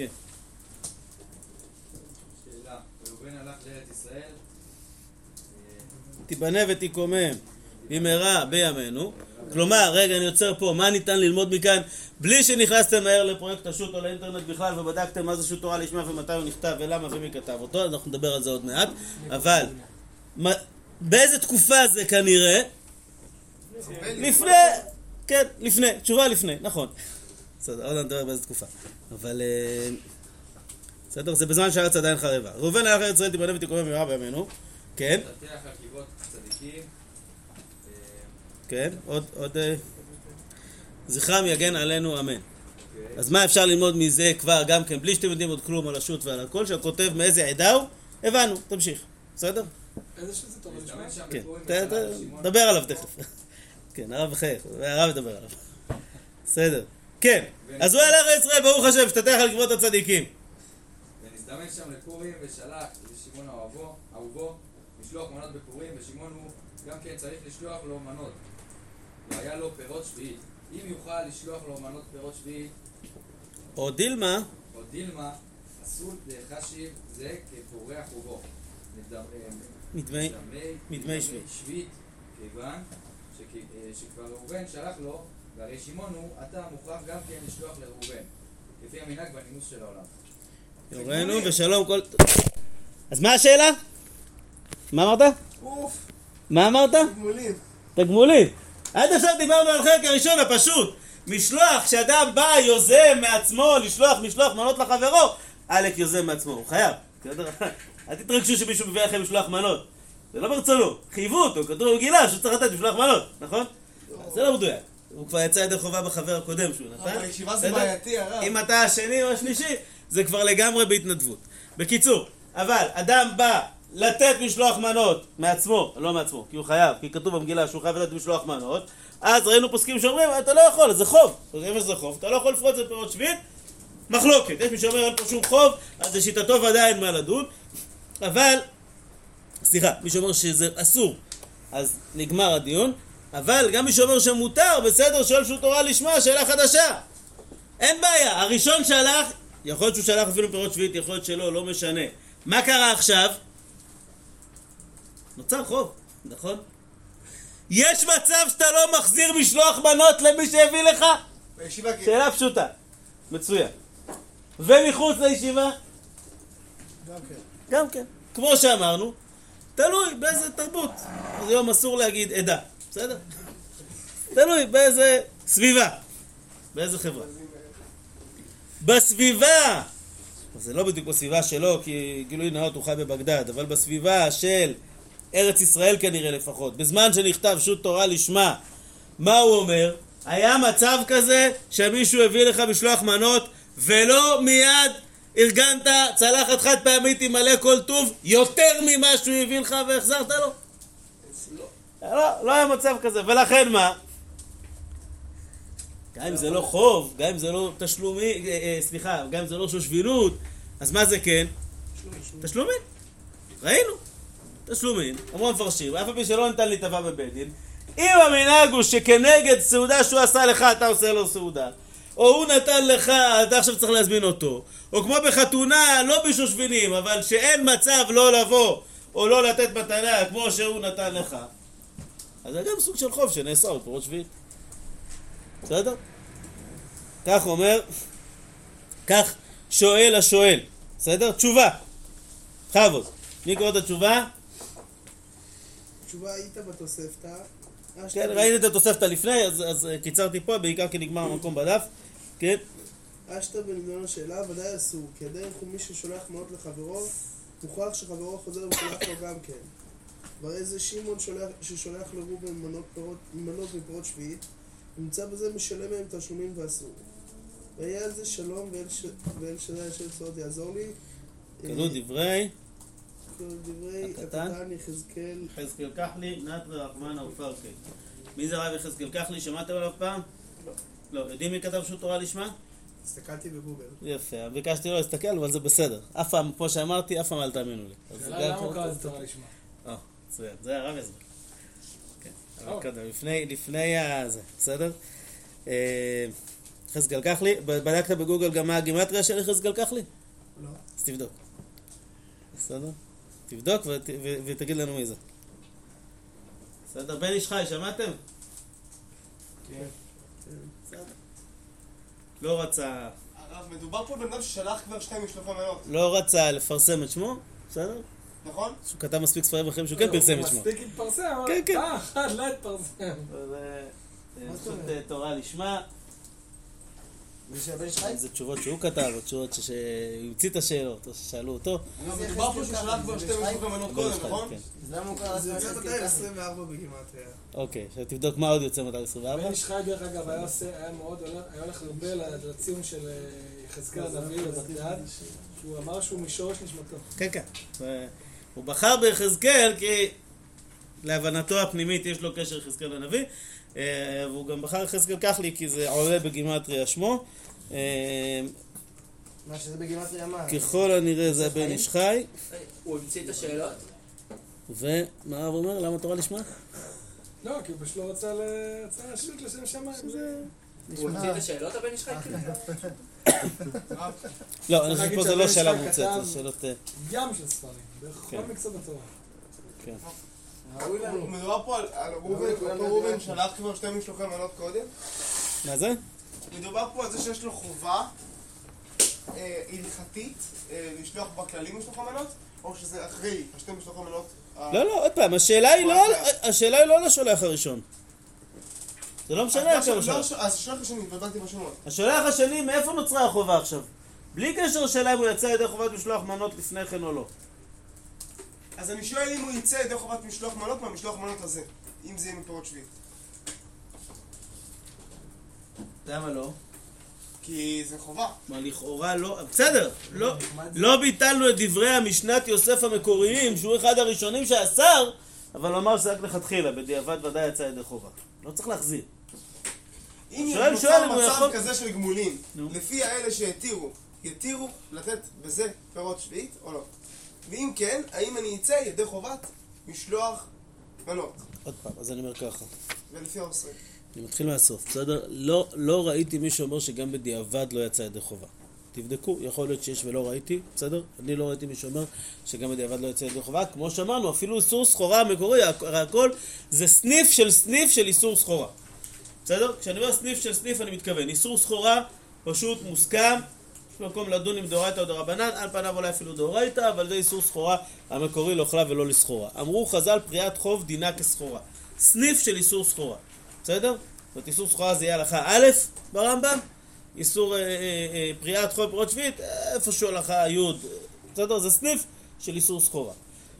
S7: שאלה, ראובן הלך לארץ ישראל,
S3: תיבנה ותקומם במהרה בימינו. כלומר, רגע, אני יוצר פה, מה ניתן ללמוד מכאן בלי שנכנסתם מהר לפרויקט השו"ת או לאינטרנט בכלל ובדקתם מה זה שו"ת תורה לשמה ומתי הוא נכתב ולמה ומי כתב אותו, אנחנו נדבר על זה עוד מעט. אבל באיזה תקופה זה כנראה? לפני, כן, לפני, תשובה לפני, נכון. בסדר, עוד נדבר באיזה תקופה. אבל, בסדר, זה בזמן שהארץ עדיין חרבה. ראובן הלך לארץ ישראל, תיבנה ותקומם במהרה בימינו. כן.
S7: תתח עקיבות צדיקים.
S3: כן, עוד זכרם יגן עלינו, אמן. אז מה אפשר ללמוד מזה כבר גם כן, בלי שאתם יודעים עוד כלום על השו"ת ועל הכל, שכותב מאיזה עדה הוא? הבנו, תמשיך, בסדר?
S4: איזה שזה תורה לשמה?
S3: כן, דבר עליו תכף. כן, הרב חייך, הרב ידבר עליו. בסדר, כן, אז הוא הלך לישראל, ברוך השם, שתתח על עקבות הצדיקים.
S7: ונזדמן שם לפורים ושלח לשמעון אהובו לשלוח מנות בפורים, ושמעון הוא גם כן צריך לשלוח לו מנות. והיה לו פירות שביעית. אם יוכל לשלוח לו מנות פירות שביעית,
S3: או דילמה,
S7: אסור לחשיב זה כפורח חובו.
S3: מדמי
S7: שביעית, כיוון שכבר ראובן שלח לו, והרי שמעון הוא, אתה מוכרח גם כן לשלוח לראובן, לפי המנהג והנימוס של העולם.
S3: יורנו ושלום כל... אז מה השאלה? מה אמרת? מה אמרת? תגמולים. עד עכשיו דיברנו על חלק הראשון הפשוט. משלוח, כשאדם בא יוזם מעצמו לשלוח משלוח מנות לחברו, אלק יוזם מעצמו, הוא חייב. אל תתרגשו שמישהו מביא לכם משלוח מנות. זה לא ברצונו, חייבו אותו, כתוב בגילה שהוא צריך לתת משלוח מנות, נכון? זה לא מדויק. הוא כבר יצא ידי חובה בחבר הקודם שהוא נתן.
S4: אבל הישיבה זה בעייתי, הרב.
S3: אם אתה השני או השלישי, זה כבר לגמרי בהתנדבות. בקיצור, אבל אדם בא לתת משלוח מנות מעצמו, לא מעצמו, כי הוא חייב, כי כתוב במגילה שהוא חייב לתת משלוח מנות, אז ראינו פוסקים שאומרים, אתה לא יכול, זה חוב. אם זה חוב, אתה לא יכול לפרוץ את פירות שביעית, מחלוקת. יש מי שאומר, אין פה שום חוב, אז לשיטתו ודאי אין מה לדון, אבל, סליחה, מי שאומר שזה אסור, אז נגמר הדיון, אבל גם מי שאומר שמותר, בסדר, שואל שו"ת תורה לשמה, שאלה חדשה. אין בעיה, הראשון שלח, יכול להיות שהוא שלח אפילו פירות שביעית, יכול להיות שלא, לא משנה. מה קרה עכשיו? נוצר חוב, נכון? יש מצב שאתה לא מחזיר משלוח מנות למי שהביא לך?
S5: בישיבה כן.
S3: שאלה פשוטה. מצוין. ומחוץ לישיבה? גם כן. כמו שאמרנו, תלוי באיזה תרבות. אז היום אסור להגיד עדה, בסדר? תלוי באיזה סביבה. באיזה חברה. בסביבה, זה לא בדיוק בסביבה שלו, כי גילוי נאות הוא חי בבגדד, אבל בסביבה של ארץ ישראל כנראה לפחות, בזמן שנכתב שו"ת תורה לשמה, מה הוא אומר? היה מצב כזה שמישהו הביא לך משלוח מנות ולא מיד ארגנת צלחת חד פעמית עם מלא כל טוב יותר ממה שהוא הביא לך והחזרת לו? לא היה מצב כזה, ולכן מה? גם אם זה לא חוב, גם אם זה לא תשלומי, סליחה, גם אם זה לא שושבינות, אז מה זה כן? תשלומים. ראינו. תשלומים. אמרו המפרשים, אף פעם שלא ניתן להתאבע בבית דין. אם המנהג הוא שכנגד סעודה שהוא עשה לך, אתה עושה לו סעודה, או הוא נתן לך, אתה עכשיו צריך להזמין אותו, או כמו בחתונה, לא בשושבינים, אבל שאין מצב לא לבוא, או לא לתת מתנה כמו שהוא נתן לך, אז זה גם סוג של חוב שנאסר בפירות שביעית. בסדר? כך אומר, כך שואל השואל. בסדר? תשובה. חבוז. מי קורא את התשובה?
S4: תשובה היית בתוספתא.
S3: כן, ראיתי את התוספתא לפני, אז קיצרתי פה, בעיקר כי נגמר המקום בדף. כן?
S4: אשתא בנגנון השאלה, ודאי אסור, כי הדרך הוא מי ששולח מנות לחברו, מוכרח שחברו חוזר ושולח לו גם כן. והרי זה שמעון ששולח לראובן מנות מפירות שביעית, נמצא בזה משלם מהם תשלומים ואסור. והיה על זה שלום, ואל שדי אשר צבאות יעזור לי.
S3: כלו דברי
S4: הקטן יחזקאל.
S3: יחזקאל כחלי, נתרי רחמנה ופרקי. מי זה רב יחזקאל כחלי? שמעתם עליו פעם? לא. יודעים מי כתב שהוא תורה לשמה?
S4: הסתכלתי בגוגל.
S3: יפה, ביקשתי לא להסתכל, אבל זה בסדר. אף פעם, כמו שאמרתי, אף פעם אל תאמינו לי.
S8: למה הוא קרא לזה תורה לשמה?
S3: מצוין, זה הרב יסביר. כן, אבל קודם, לפני זה, בסדר? יחזקאל כחלי, בדקת בגוגל גם מה הגימטריה של יחזקאל כחלי?
S4: לא.
S3: אז תבדוק. בסדר? תבדוק ותגיד לנו מי זה. בסדר? בן איש חי, שמעתם?
S8: כן.
S3: בסדר. לא רצה...
S5: הרב, מדובר פה בן אדם ששלח כבר 2 משלוחי מנות.
S3: לא רצה לפרסם את שמו, בסדר?
S5: נכון?
S3: שהוא כתב מספיק ספרים אחרים שהוא כן פרסם את שמו.
S8: מספיק התפרסם, אבל
S3: כן, כן.
S8: אחד לא התפרסם.
S3: פשוט תורה לשמה.
S6: זה של הבן שחי?
S3: זה תשובות שהוא כתב, או תשובות שהוא המציא את השאלות, או ששאלו אותו.
S5: מדובר פה ששלח כבר 2 משלוחי מנות קודם, נכון?
S3: כן.
S6: אז למה הוא קרא
S4: זה
S6: לזה
S4: יוצא 224 בגימטריה.
S3: אוקיי, עכשיו תבדוק מה עוד יוצא 224.
S8: בן איש חי דרך אגב היה הולך הרבה לציון של יחזקאל הנביא בבגדד, שהוא אמר שהוא משורש נשמתו.
S3: כן, כן. הוא בחר ביחזקאל כי להבנתו הפנימית יש לו קשר יחזקאל הנביא, והוא גם בחר יחזקאל כחלי כי זה עולה בגימטריה שמו.
S6: מה שזה בגימטריה מה?
S3: ככל הנראה זה בן איש חי.
S2: הוא המציא את השאלות?
S3: ומה הרב אומר? למה תורה לשמה?
S8: לא, כי הוא פשוט לא רצה להשליט לשם שמיים.
S2: הוא המציא את השאלות הבן איש חי?
S3: לא, אני חושב פה זה לא שאלה מוצאת,
S8: כתב
S3: זה שאלות...
S8: ים של ספרים, בכל מקצוע בתורה.
S3: כן.
S5: מדובר פה על ראובן שלח כבר 2 משלוחי מנות קודם.
S3: מה זה?
S5: מדובר פה על זה שיש לו חובה הלכתית לשלוח בכללי משלוחי מנות, או שזה אחרי 2 משלוחי מנות?
S3: לא, עוד פעם, השאלה היא לא לשולח הראשון. זה לא משנה איך הוא שולח.
S5: אז השלוח השני, התבלבלתי בשמות.
S3: השולח השני, מאיפה נוצרה החובה עכשיו? בלי קשר לשאלה אם הוא יצא ידי חובת משלוח מנות לפני כן או לא.
S5: אז אני שואל אם הוא יצא ידי חובת משלוח מנות מהמשלוח מנות הזה, אם זה יהיה מפירות שביעית.
S3: למה לא?
S5: כי זה חובה.
S3: מה, לכאורה לא... בסדר, לא ביטלנו את דברי המשנת יוסף המקוריים, שהוא אחד הראשונים שאסר, אבל הוא אמר שזה רק לכתחילה, בדיעבד ודאי יצא ידי חובה. לא צריך להחזיר.
S5: אם
S3: שואל,
S5: נוצר
S3: הוא
S5: מצב
S3: יכול-
S5: כזה של גמולים,
S3: נו.
S5: לפי האלה יתירו לתת בזה פירות שביעית או לא? ואם כן, האם אני אצא ידי חובת משלוח מנות?
S3: עוד פעם, אז אני אומר ככה.
S5: ולפי האוסרים.
S3: אני מתחיל מהסוף, בסדר? לא ראיתי מישהו אומר שגם בדיעבד לא יצא ידי חובה. תבדקו, יכול להיות שיש ולא ראיתי, בסדר? אני לא ראיתי מישהו אומר שגם בדיעבד לא יצא ידי חובה. כמו שאמרנו, אפילו איסור סחורה המקורי, הכל זה סניף של איסור סחורה. בסדר? כשאני אומר סניף של סניף אני מתכוון. איסור סחורה פשוט מוסכם, יש מקום לדון עם דאורייתא או דרבנן, על פניו אולי אפילו דאורייתא, אבל זה איסור סחורה המקורי לאוכלה ולא לסחורה. אמרו חז"ל פריעת חוב דינה כסחורה. סניף של איסור סחורה. בסדר? זאת אומרת, איסור סחורה זה יהיה הלכה א' ברמב"ם, איסור פריעת חוב פירות שביעית, איפשהו הלכה י', בסדר? זה סניף של איסור סחורה.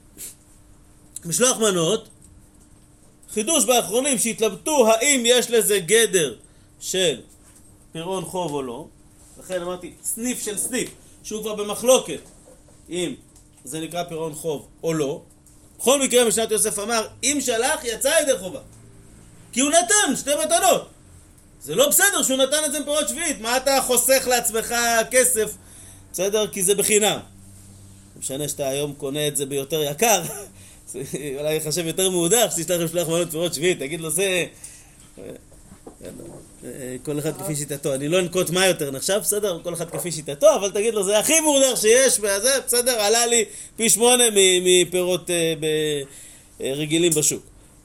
S3: משלוח מנות, חידוש באחרונים שהתלבטו האם יש לזה גדר של פירעון חוב או לא, לכן אמרתי סניף של סניף, שהוא כבר במחלוקת אם זה נקרא פירעון חוב או לא. בכל מקרה משנת יוסף אמר, אם שלח יצא ידי חובה. כי הוא נתן 2 מתנות. זה לא בסדר שהוא נתן את זה מפירות שביעית. מה אתה חוסך לעצמך כסף? בסדר? כי זה בחינם. משנה שאתה היום קונה את זה ביותר יקר. אולי יחשב יותר מעודך שתשלח לשלוח מנות פירות שביעית. תגיד לו זה... כל אחד כפי שיטתו. אני לא אנקוט מה יותר נחשב, בסדר? כל אחד כפי שיטתו, אבל תגיד לו זה הכי מעודך שיש בזה, בסדר? עלה לי פי 8 מפירות רגילים בשוק.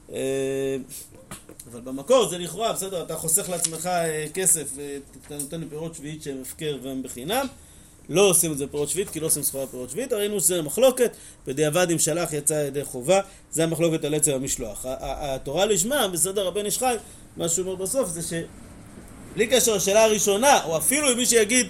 S3: אבל במקור זה לכאורה, בסדר, אתה חוסך לעצמך כסף, אתה נותן לפירות שביעית שהם הפקר והם בחינם, לא עושים את זה פירות שביעית, כי לא עושים סחורה פירות שביעית, ראינו שזה מחלוקת, בדיעבד אם שלח יצא ידי חובה, זה המחלוקת על עצם המשלוח. התורה לשמה, בסדר, הבן איש חי, מה שהוא אומר בסוף זה בלי קשר לשאלה הראשונה, או אפילו אם מי שיגיד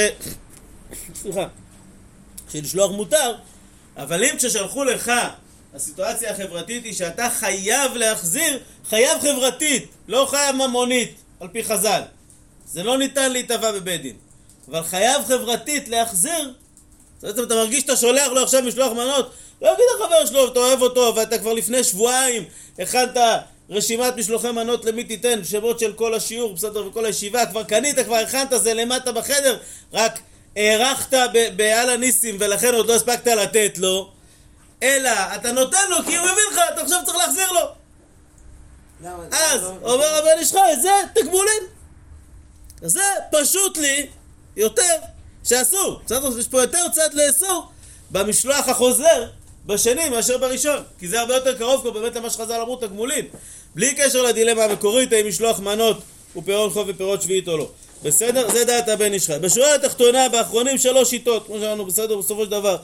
S3: סליחה, שלשלוח מותר, אבל אם כששלחו לך הסיטואציה החברתית היא שאתה חייב להחזיר, חייב חברתית, לא חייב ממונית, על פי חז"ל. זה לא ניתן להתאבע בבית דין. אבל חייב חברתית להחזיר. בעצם אתה מרגיש שאתה שולח לו עכשיו משלוח מנות, לא יגיד החבר שלו, אתה אוהב אותו, ואתה כבר לפני שבועיים הכנת רשימת משלוחי מנות למי תיתן, שמות של כל השיעור, בסדר, וכל הישיבה, כבר קנית, כבר הכנת, זה למטה בחדר, רק הערכת בעל הניסים, ולכן עוד לא הספקת לתת לו, אלא אתה נותן לו כי הוא מבין לך, אתה עכשיו צריך להחזיר לו. אז אומר הבן איש חי, זה תגמולים. זה פשוט לי יותר שאסור. בסדר, יש פה יותר צד לאסור במשלוח החוזר בשני מאשר בראשון, כי זה הרבה יותר קרוב כבר באמת למה שחז"ל אמרו תגמולים, בלי קשר לדילמה המקורית האם משלוח מנות הוא פירעון חוב ופירות שביעית או לא. בסדר? זה דעת הבן איש חי. בשורה התחתונה באחרונים 3 שיטות, כמו שאמרנו, בסדר, בסופו של דבר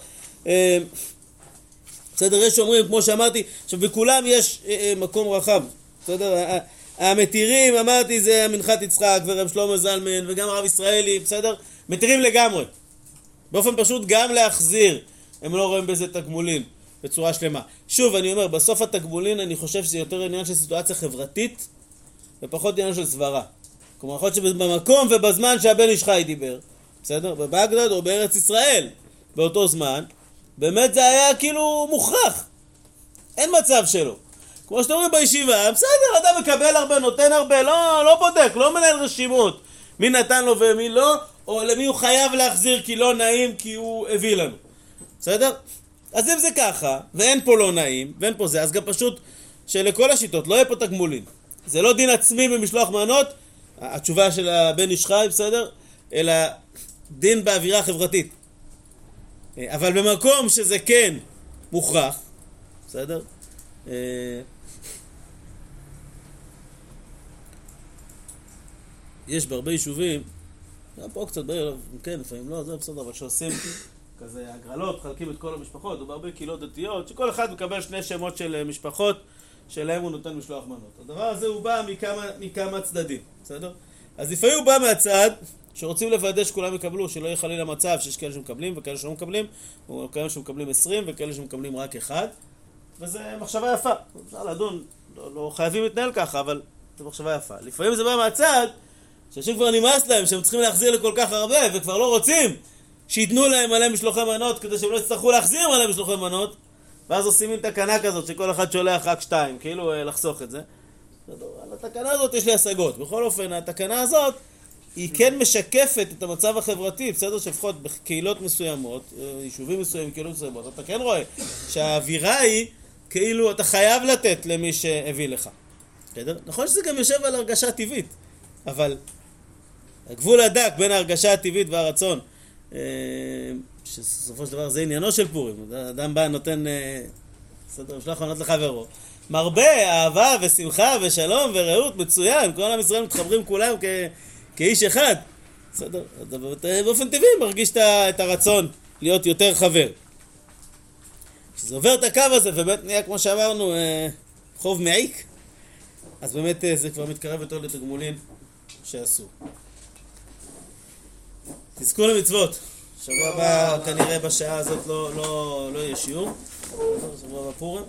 S3: בסדר, יש אומרים, כמו שאמרתי, עכשיו בכולם יש מקום רחב, בסדר? המתירים, אמרתי, זה מנחת יצחק ורב שלמה זלמן וגם הרב ישראלי, בסדר? מתירים לגמרי. באופן פשוט גם להחזיר, הם לא רואים בזה תגמולים בצורה שלמה. שוב, אני אומר, בסוף התגמולים אני חושב שזה יותר עניין של סיטואציה חברתית ופחות עניין של סברה. כלומר, יכול להיות שבמקום ובזמן שהבן איש חי דיבר, בסדר? בבגדד או בארץ ישראל, באותו זמן, באמת זה היה כאילו מוכרח. אין מצב שלו. כמו שאתם אומרים בישיבה, בסדר, אדם מקבל הרבה, נותן הרבה, לא בודק, לא מנהל רשימות. מי נתן לו ומי לא, או למי הוא חייב להחזיר כי לא נעים, כי הוא הביא לנו. בסדר? אז אם זה ככה, ואין פה לא נעים, ואין פה זה, אז גם פשוט שלכל השיטות לא יהיה פה תגמולים. זה לא דין עצמי במשלוח מנות, התשובה של הבן איש חי, בסדר? אלא דין באווירה חברתית. אבל במקום שזה כן מוכרח, בסדר? יש בהרבה יישובים, גם פה קצת בעיר, כן, לפעמים לא, זה בסדר, אבל שעושים כזה הגרלות, חלקים את כל המשפחות, ובהרבה קהילות דתיות, שכל אחד מקבל 2 שמות של משפחות שלהם הוא נותן משלוח מנות. הדבר הזה הוא בא מכמה צדדים, בסדר? אז לפעמים הוא בא מהצד שרוצים לוודא שכולם יקבלו, שלא יהיה חלילה מצב שיש כאלה שמקבלים וכאלה שלא מקבלים, או כאלה שמקבלים 20 וכאלה שמקבלים רק 1, וזה מחשבה יפה. אפשר לדון, לא חייבים להתנהל ככה, אבל זה מחשבה יפה. לפעמים זה בא מהצד שאנשים כבר נמאס להם, שהם צריכים להחזיר לכל כך הרבה, וכבר לא רוצים שיתנו להם מלא משלוחי מנות, כדי שהם לא יצטרכו להחזיר מלא משלוחי מנות, ואז עושים עם תקנה כזאת, שכל אחד שולח רק 2, כאילו לחסוך את זה. על התקנה הזאת יש לי השגות. בכל אופן, התקנה הזאת היא כן משקפת את המצב החברתי, בסדר שלפחות בקהילות מסוימות, יישובים מסוימים, קהילות מסוימות, אתה כן רואה שהאווירה היא כאילו אתה חייב לתת למי שהביא לך. בסדר? נכון שזה גם יושב על הרגשה טבעית, אבל הגבול הדק בין ההרגשה הטבעית והרצון, שסופו של דבר זה עניינו של פורים, אדם בא נותן, בסדר, משלוח מנות לחברו, מרבה אהבה ושמחה ושלום ורעות, מצוין, כל עם ישראל מתחברים כולם כאיש אחד, בסדר, באופן טבעי מרגיש את הרצון להיות יותר חבר. כשזה עובר את הקו הזה ובאמת נהיה כמו שאמרנו חוב מעיק, אז באמת זה כבר מתקרב יותר לתגמולים שעשו. תזכו למצוות. שבוע הבא כנראה בשעה הזאת לא יהיה שיעור. שבוע הבא פורים.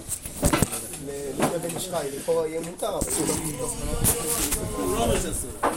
S5: לבן איש חי, לכאורה יהיה מותר, אבל
S3: הוא לא אומר שאסור.